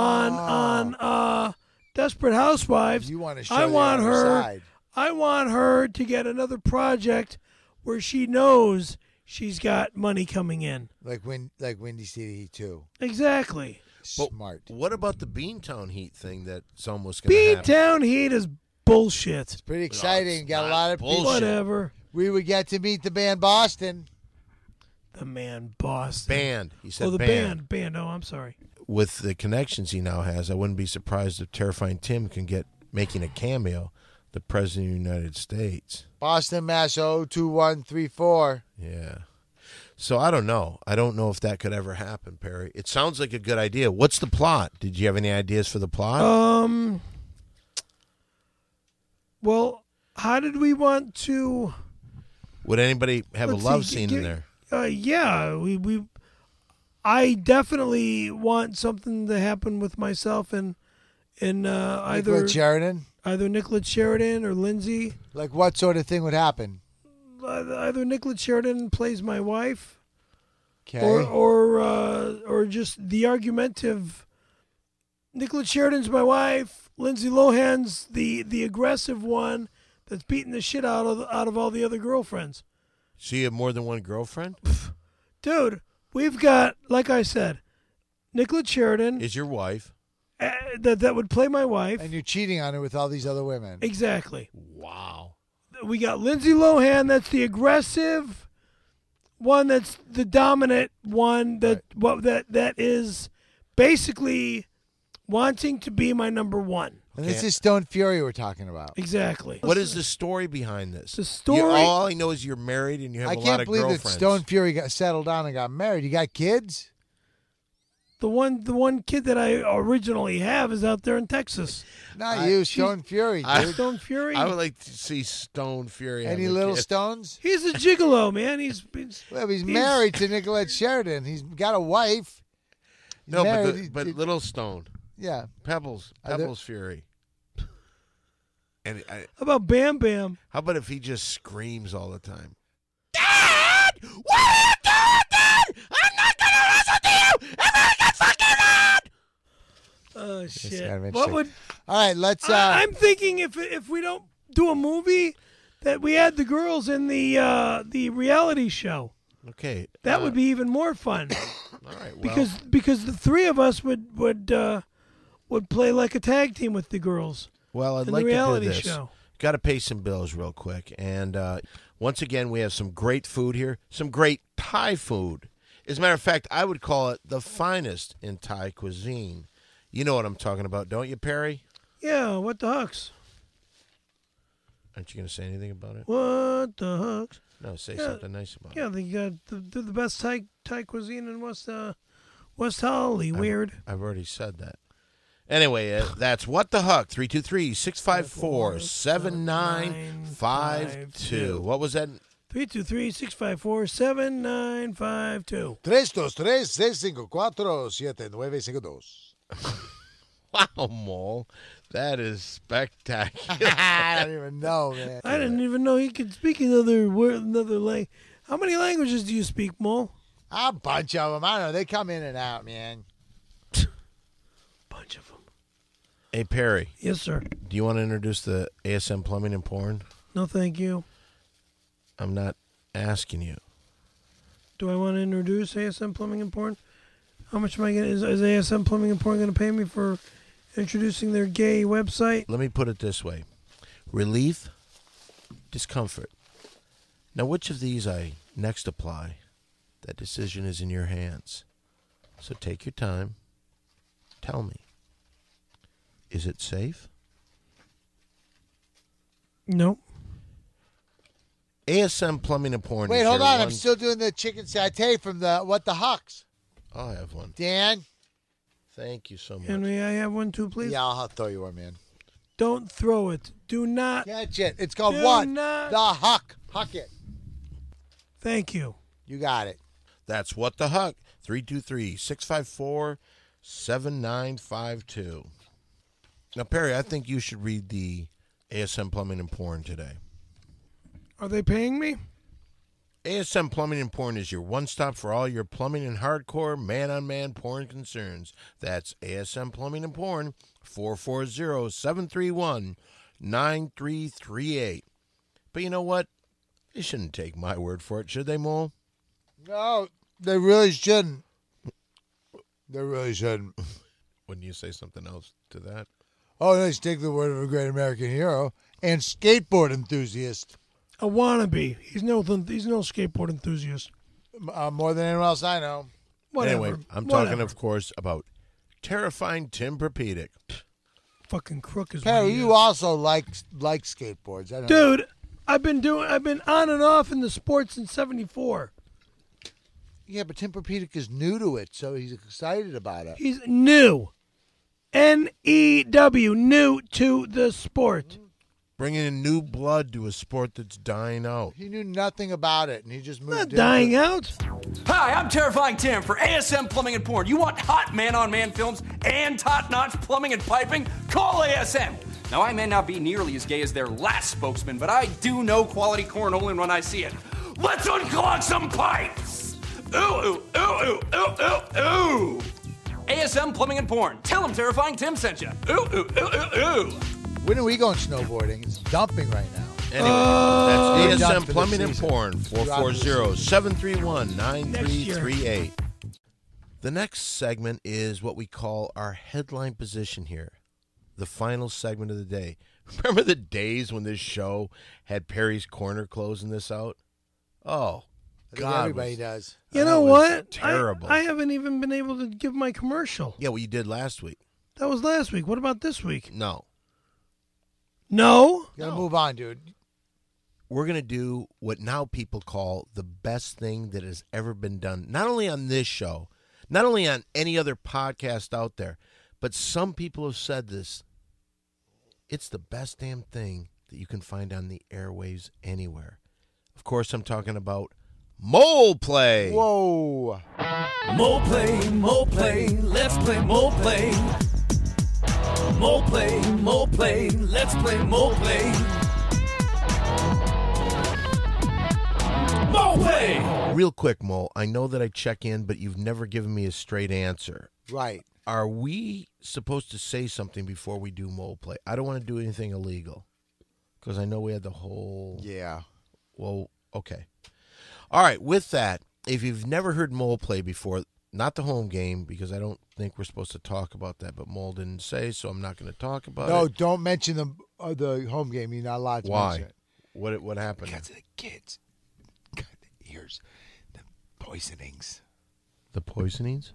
on Desperate Housewives. You want to show I the want other her. side. I want her to get another project where she knows she's got money coming in. like Windy City too. Exactly. Smart. What about the Beantown Heat thing that's almost going to happen? Beantown Heat is bullshit. Pretty exciting. it's Got a not lot of people. bullshit. Whatever. We would get to meet the band Boston. The man Boston. Band. He said Oh, the band. band. Oh, I'm sorry. With the connections he now has, I wouldn't be surprised if Terrifying Tim can get making a cameo, the President of the United States. Boston, Mass. 02134. Yeah. So I don't know. I don't know if that could ever happen, Perry. It sounds like a good idea. What's the plot? Did you have any ideas for the plot? Well, how did we want to? Would anybody have Let's a love see, scene in there? Yeah, I definitely want something to happen with myself and either Nicolette Sheridan. Nicolette Sheridan or Lindsay. Like what sort of thing would happen? Either Nicolette Sheridan plays my wife, Okay. or just the argumentative. Nicolette Sheridan's my wife. Lindsay Lohan's the aggressive one that's beating the shit out of all the other girlfriends. So you have more than one girlfriend? Dude, we've got, like I said, Nicolette Sheridan Is your wife? that would play my wife. And you're cheating on her with all these other women. Exactly. Wow. We got Lindsay Lohan, that's the aggressive one that's the dominant one that is basically wanting to be my number one. And this is Stone Fury we're talking about. Exactly. What is the story behind this? The story. All I know is you're married and you have a lot I can't of believe girlfriends. that Stone Fury got settled down and got married. You got kids? The one kid that I originally have is out there in Texas. Not you, Stone Fury, dude. Stone Fury. I would like to see Stone Fury. Any have a little kid. stones? He's a gigolo, man. He's married to Nicolette Sheridan. He's got a wife. No, married. but Little Stone. Yeah. Pebbles Fury. And How about Bam Bam? how about if he just screams all the time? Dad! What are you doing, Dad? I'm not going to listen to you if I get fucking mad! Oh, guy shit. makes What sick. would... All right, let's. I'm thinking if we don't do a movie, that we add the girls in the reality show. Okay. That would be even more fun. All right, well, because the three of us would play like a tag team with the girls I'd in like the to reality do this. show. Got to pay some bills real quick. And once again, we have some great food here, some great Thai food. As a matter of fact, I would call it the finest in Thai cuisine. You know what I'm talking about, don't you, Perry? Yeah, what the hucks? Aren't you going to say anything about it? What the hucks? No, say something nice about it. Yeah, they got the best Thai cuisine in West Holly. Weird. I've already said that. Anyway, that's What the Huck, 323-654-7952. What was that? 323-654-7952. 323-654-7952. Wow, Mole. That is spectacular. I don't even know, man. I didn't even know he could speak another language. How many languages do you speak, Mo? A bunch of them. I don't know. They come in and out, man. Bunch of them. Hey, Perry, Yes, sir. do you want to introduce the ASM Plumbing and Porn? No, thank you. I'm not asking you. Do I want to introduce ASM Plumbing and Porn? How much am I going? Is ASM Plumbing and Porn going to pay me for introducing their gay website? Let me put it this way. Relief, discomfort. Now, which of these I next apply? That decision is in your hands. So take your time. Tell me. Is it safe? Nope. ASM Plumbing and Porn. Wait, is hold your on. one- I'm still doing the chicken satay from the What the Hucks. I'll have one. Dan? Thank you so much. And may I have one too, please? Yeah, I'll throw you one, man. Don't throw it. Do not. Catch it. It's called Do what? not- The Huck. Huck it. Thank you. You got it. That's What the Huck. 323-654-7952. Now, Perry, I think you should read the ASM Plumbing and Porn today. Are they paying me? ASM Plumbing and Porn is your one-stop for all your plumbing and hardcore man-on-man porn concerns. That's ASM Plumbing and Porn, 440-731-9338. But you know what? They shouldn't take my word for it, should they, Mole? No, they really shouldn't. They really shouldn't. Wouldn't you say something else to that? Oh, let's take the word of a great American hero and skateboard enthusiast. A wannabe. He's no skateboard enthusiast. More than anyone else I know. Whatever. Anyway, I'm Whatever. talking, of course, about terrifying Tim Perpedic. Fucking crook is Perry, what he you is. also like skateboards. I don't know. Dude, I've been on and off in the sport since '74. Yeah, but Tim Perpedic is new to it, so he's excited about it. He's new. N-E-W, new to the sport. Bringing in new blood to a sport that's dying out. He knew nothing about it, and he just moved Not into dying it. out. Hi, I'm Terrifying Tim for ASM Plumbing and Porn. You want hot man-on-man films and top-notch plumbing and piping? Call ASM. Now, I may not be nearly as gay as their last spokesman, but I do know quality cornholing when I see it. Let's unclog some pipes! Ooh, ooh, ooh, ooh, ooh, ooh, ooh! ASM Plumbing and Porn. Tell them Terrifying Tim sent you. Ooh, ooh, ooh, ooh, ooh! When are we going snowboarding? It's dumping right now. Anyway, We're that's done ASM for the Plumbing and season. Porn, 440-731-9338. The next segment is what we call our headline position here, the final segment of the day. Remember the days when this show had Perry's Corner closing this out? Oh, I think God, everybody was- does. You know was what? terrible. I haven't even been able to give my commercial. Yeah, well, you did last week. That was last week. What about this week? No. No? You gotta move on, dude. We're going to do what now people call the best thing that has ever been done, not only on this show, not only on any other podcast out there, but some people have said this. It's the best damn thing that you can find on the airwaves anywhere. Of course, I'm talking about Mole Play. Whoa. Mole play, let's play mole play. Mole play, let's play mole play. Mole play! Real quick, Mole, I know that I check in, but you've never given me a straight answer. Right. Are we supposed to say something before we do Mole Play? I don't want to do anything illegal because I know we had the whole... Yeah. Well, okay. All right, with that, if you've never heard Mole Play before, not the home game, because I don't think we're supposed to talk about that, but Mole didn't say, so I'm not going to talk about No, it. don't mention the home game. You're not allowed to mention Why? it. What happened? Because of the kids. God, the ears. The poisonings. The poisonings?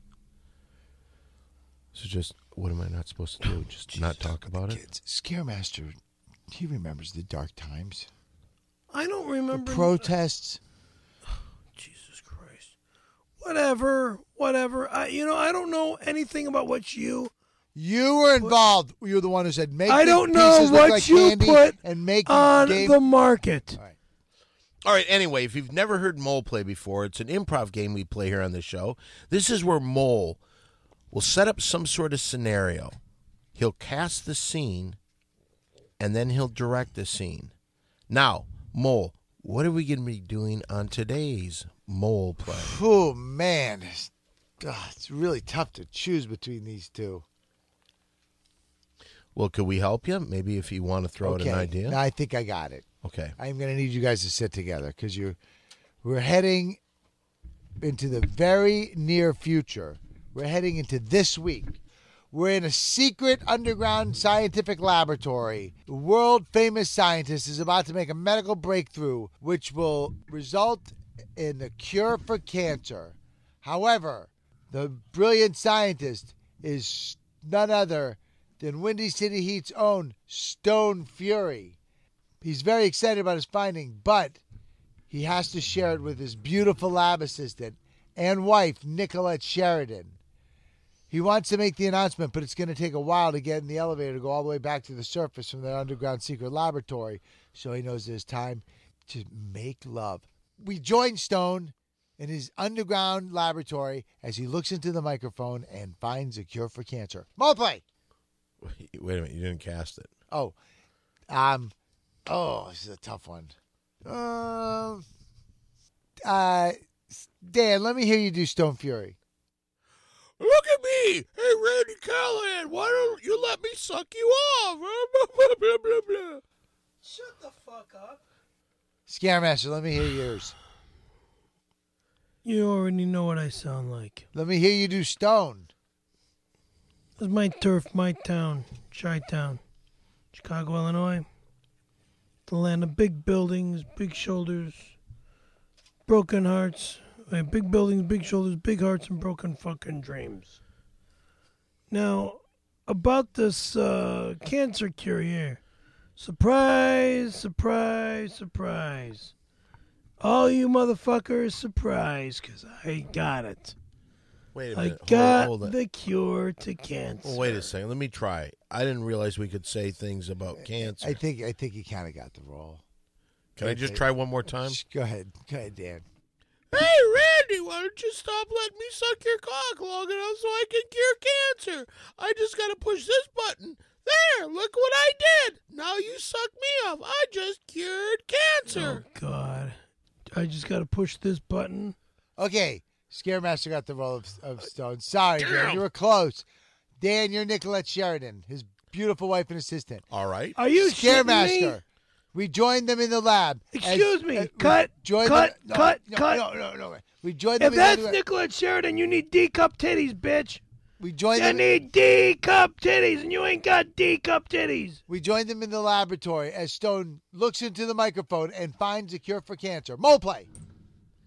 So just, what am I not supposed to do? Just not talk about it? Kids. Scaremaster, he remembers the dark times. I don't remember. The protests. Jesus Christ. Whatever. I don't know anything about what you... You were involved. You were the one who said make I these don't know pieces look what like you candy put and make on game. the market. All right. All right, anyway, if you've never heard Mole Play before, it's an improv game we play here on the show. This is where Mole will set up some sort of scenario. He'll cast the scene, and then he'll direct the scene. Now, Mole, what are we going to be doing on today's Mole Play? Oh, man. It's really tough to choose between these two. Well, could we help you? Maybe if you want to throw out an idea. No, I think I got it. Okay. I'm going to need you guys to sit together because we're heading into the very near future. We're heading into this week. We're in a secret underground scientific laboratory. The world-famous scientist is about to make a medical breakthrough which will result in the cure for cancer. However, the brilliant scientist is none other than Windy City Heat's own Stone Fury. He's very excited about his finding, but he has to share it with his beautiful lab assistant and wife, Nicolette Sheridan. He wants to make the announcement, but it's going to take a while to get in the elevator to go all the way back to the surface from their underground secret laboratory, so he knows there's time to make love. We join Stone in his underground laboratory as he looks into the microphone and finds a cure for cancer. Mole Play! Wait a minute, you didn't cast it. This is a tough one. Dan, let me hear you do Stone Fury. Look at me! Hey, Randy Callahan, why don't you let me suck you off? Blah, blah, blah. Shut the fuck up. Scaremaster, let me hear yours. You already know what I sound like. Let me hear you do Stone. This is my turf, my town, Chi-Town, Chicago, Illinois. The land of big buildings, big shoulders, broken hearts. Big buildings, big shoulders, big hearts, and broken fucking dreams. Now, about this cancer cure here. Surprise, surprise, surprise. All you motherfuckers, surprise, because I got it. Wait a I minute. got hold on. the cure to cancer. Well, wait a second. Let me try. I didn't realize we could say things about cancer. I think you kind of got the role. Can I just try one more time? Go ahead, Dan. Hey, Randy, why don't you stop letting me suck your cock long enough so I can cure cancer? I just got to push this button. There, look what I did. Now you suck me off. I just cured cancer. Oh, God. I just got to push this button. Okay, Scaremaster got the role of Stone. Sorry, Dan, you were close. Dan, you're Nicolette Sheridan, his beautiful wife and assistant. All right. Are you shitting me? Scaremaster, we joined them in the lab. Excuse me. Cut. Cut. No. We joined them If that's in the Nicolette Sheridan, you need D-cup titties, bitch. We joined You them. need D-cup titties, and you ain't got D-cup titties. We joined them in the laboratory as Stone looks into the microphone and finds a cure for cancer. Mole Play.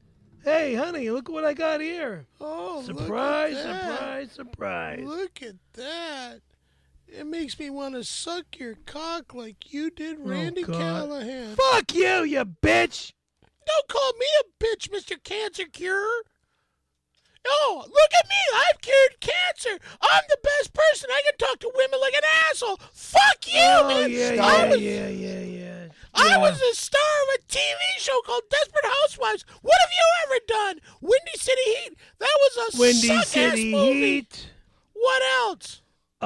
Hey, honey, look what I got here. Oh, Surprise, look at that. surprise, surprise. Look at that. It makes me want to suck your cock like you did Randy God. Callahan. Fuck you, you bitch. Don't call me a bitch, Mr. Cancer Curer. No, look at me. I've cured cancer. I'm the best person. I can talk to women like an asshole. Fuck you, man. Yeah. I was the star of a TV show called Desperate Housewives. What have you ever done? Windy City Heat. That was a Windy suck-ass City movie. Heat. What else?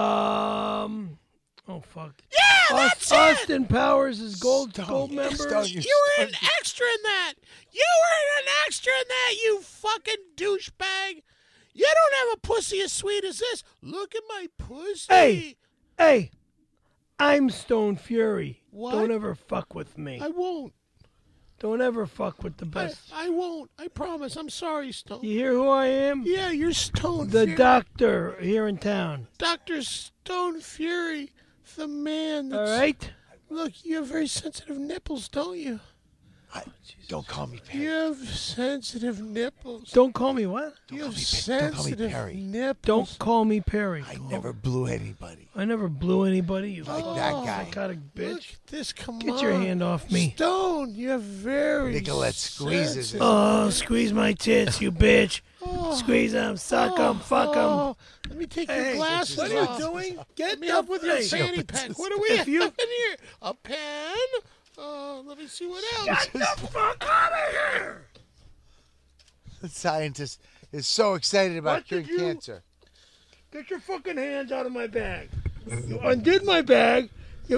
Oh, fuck. Yeah, that's it. Austin Powers is gold member. You were an extra in that. You were an extra in that, you fucking douchebag. You don't have a pussy as sweet as this. Look at my pussy. Hey, I'm Stone Fury. What? Don't ever fuck with me. I won't. Don't ever fuck with the best. I won't. I promise. I'm sorry, Stone. You hear who I am? Yeah, you're Stone The Fury. doctor here in town. Dr. Stone Fury, the man All that's... right? Look, you have very sensitive nipples, don't you? Don't call me Perry. You have sensitive nipples. Don't call me what? You have Don't call me sensitive Perry. nipples. Don't call me Perry. I never blew anybody. I never blew anybody, you Like fucking that guy. psychotic bitch. Look at this, come Get on. your hand off me. Stone, you have very Nicolette squeezes sensitive- it. Oh, squeeze my tits, you bitch. Squeeze them, suck them, fuck them. Oh, let me take your glasses what are off. you doing? Let Get me up with your hey, fanny pack. What do we if have you- in here? A pen? Let me see what else. Get the fuck out of here! The scientist is so excited about What did curing you- cancer. Get your fucking hands out of my bag. You undid my bag.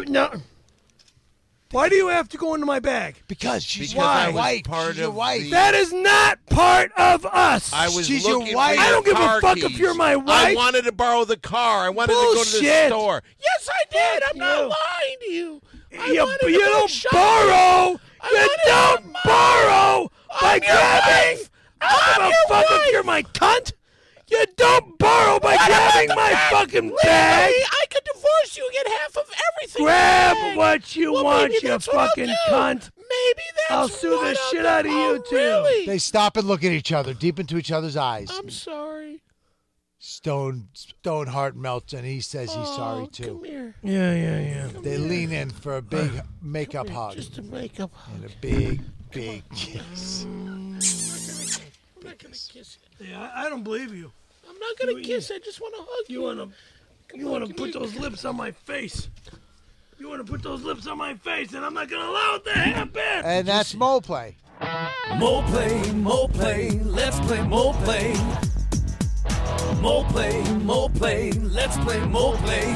Why do you have to go into my bag? Because she's Because I your was wife. part She's your of wife. the- That is not part of us. I was She's your looking wife. for I your don't give a car fuck if keys. you're my I wife. wanted to borrow the car. I wanted to go to the Bullshit. store. Yes, I did. I'm not you. lying to you. You don't borrow. You don't borrow by grabbing. I don't give a fuck if you're my cunt. You don't borrow by grabbing my fucking bag. Legally, I could divorce you and get half of everything. Grab in the bag. what you Well, want, maybe you that's what I'll fucking do. cunt. Maybe that's I'll sue what the I'll shit do. out of you, Oh, too. Really? They stop and look at each other, deep into each other's eyes. I'm sorry. Stone heart melts, and he says he's sorry too. Come here. Yeah. They lean in for a big makeup Come here, hug just a makeup hug. and a big kiss. I'm not gonna kiss you. Yeah, I don't believe you. I'm not gonna kiss. I just want to hug you. You want to put those lips on my face. You want to put those lips on my face, and I'm not going to allow it to happen. And that's Mole Play. More play, let's play more play. More play, let's play more play.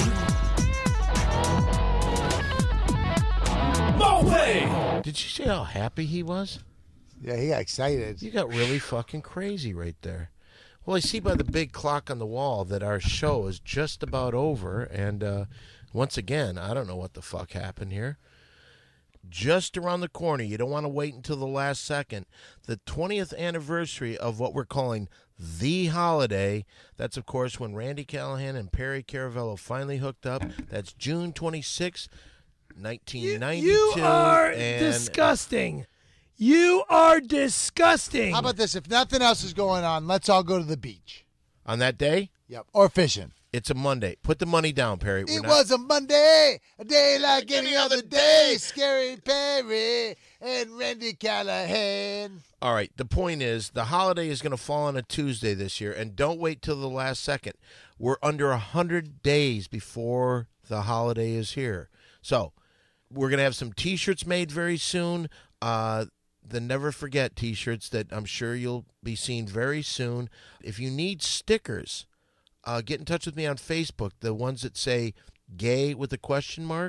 More play! Did you see how happy he was? Yeah, he got excited. You got really fucking crazy right there. Well, I see by the big clock on the wall that our show is just about over. And once again, I don't know what the fuck happened here. Just around the corner, you don't want to wait until the last second. The 20th anniversary of what we're calling The Holiday. That's, of course, when Randy Callahan and Perry Caravello finally hooked up. That's June 26, 1992. You are and disgusting. You are disgusting. How about this? If nothing else is going on, let's all go to the beach. On that day, Yep. Or fishing. it's a Monday. Put the money down, Perry. We're It not- was a Monday, a day like any other day. Scary Perry and Randy Callahan. All right. The point is, the holiday is going to fall on a Tuesday this year, and don't wait till the last second. We're under 100 days before the holiday is here. So we're going to have some T-shirts made very soon. The Never Forget T-shirts that I'm sure you'll be seeing very soon. If you need stickers, get in touch with me on Facebook, the ones that say gay with a question mark.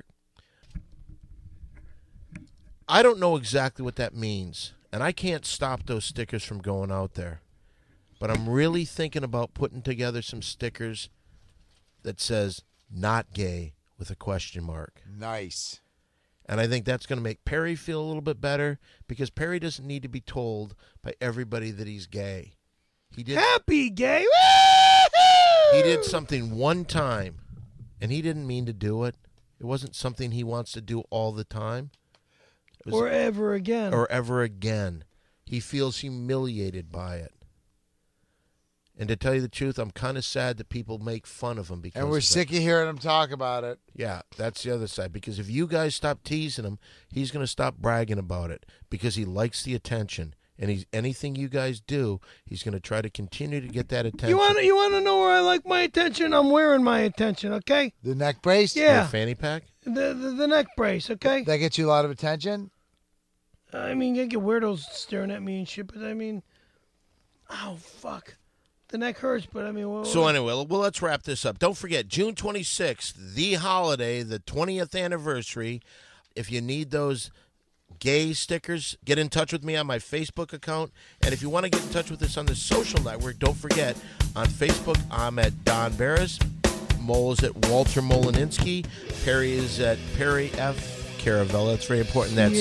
I don't know exactly what that means, and I can't stop those stickers from going out there. But I'm really thinking about putting together some stickers that says not gay with a question mark. Nice. And I think that's going to make Perry feel a little bit better because Perry doesn't need to be told by everybody that he's gay. He did Happy gay. He did something one time, and he didn't mean to do it. It wasn't something he wants to do all the time. It was- Or ever again. or ever again. He feels humiliated by it. And to tell you the truth, I'm kind of sad that people make fun of him because. And we're sick of hearing him talk about it. Yeah, that's the other side. Because if you guys stop teasing him, he's going to stop bragging about it because he likes the attention. And anything you guys do, he's going to try to continue to get that attention. You want to know where I like my attention? I'm wearing my attention, okay? The neck brace? Yeah. The fanny pack? The neck brace, okay? That gets you a lot of attention? I mean, you get weirdos staring at me and shit, but I mean, oh, fuck. The neck hurts, but I mean... So anyway, well, let's wrap this up. Don't forget, June 26th, the holiday, the 20th anniversary. If you need those gay stickers, get in touch with me on my Facebook account. And if you want to get in touch with us on the social network, don't forget, on Facebook, I'm at Don Barris. Mole is at Walter Molininski. Perry is at Perry F. Caravella. That's very important. That's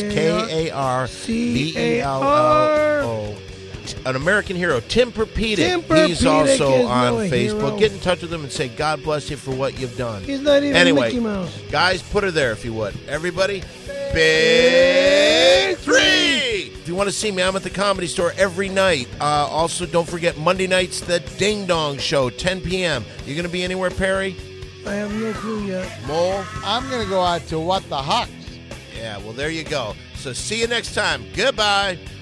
K-A-R-V-E-L-L-O. An American hero, Tim Perpedic. He's also on Facebook. Hero. Get in touch with him and say, God bless you for what you've done. He's not even anyway, Mickey Mouse. Guys, put her there if you would. Everybody, Big Three! If you want to see me, I'm at the Comedy Store every night. Also, don't forget, Monday nights, the Ding Dong Show, 10 p.m. You going to be anywhere, Perry? I have no clue yet. Mole? I'm going to go out to What the Hucks. Yeah, well, there you go. So see you next time. Goodbye.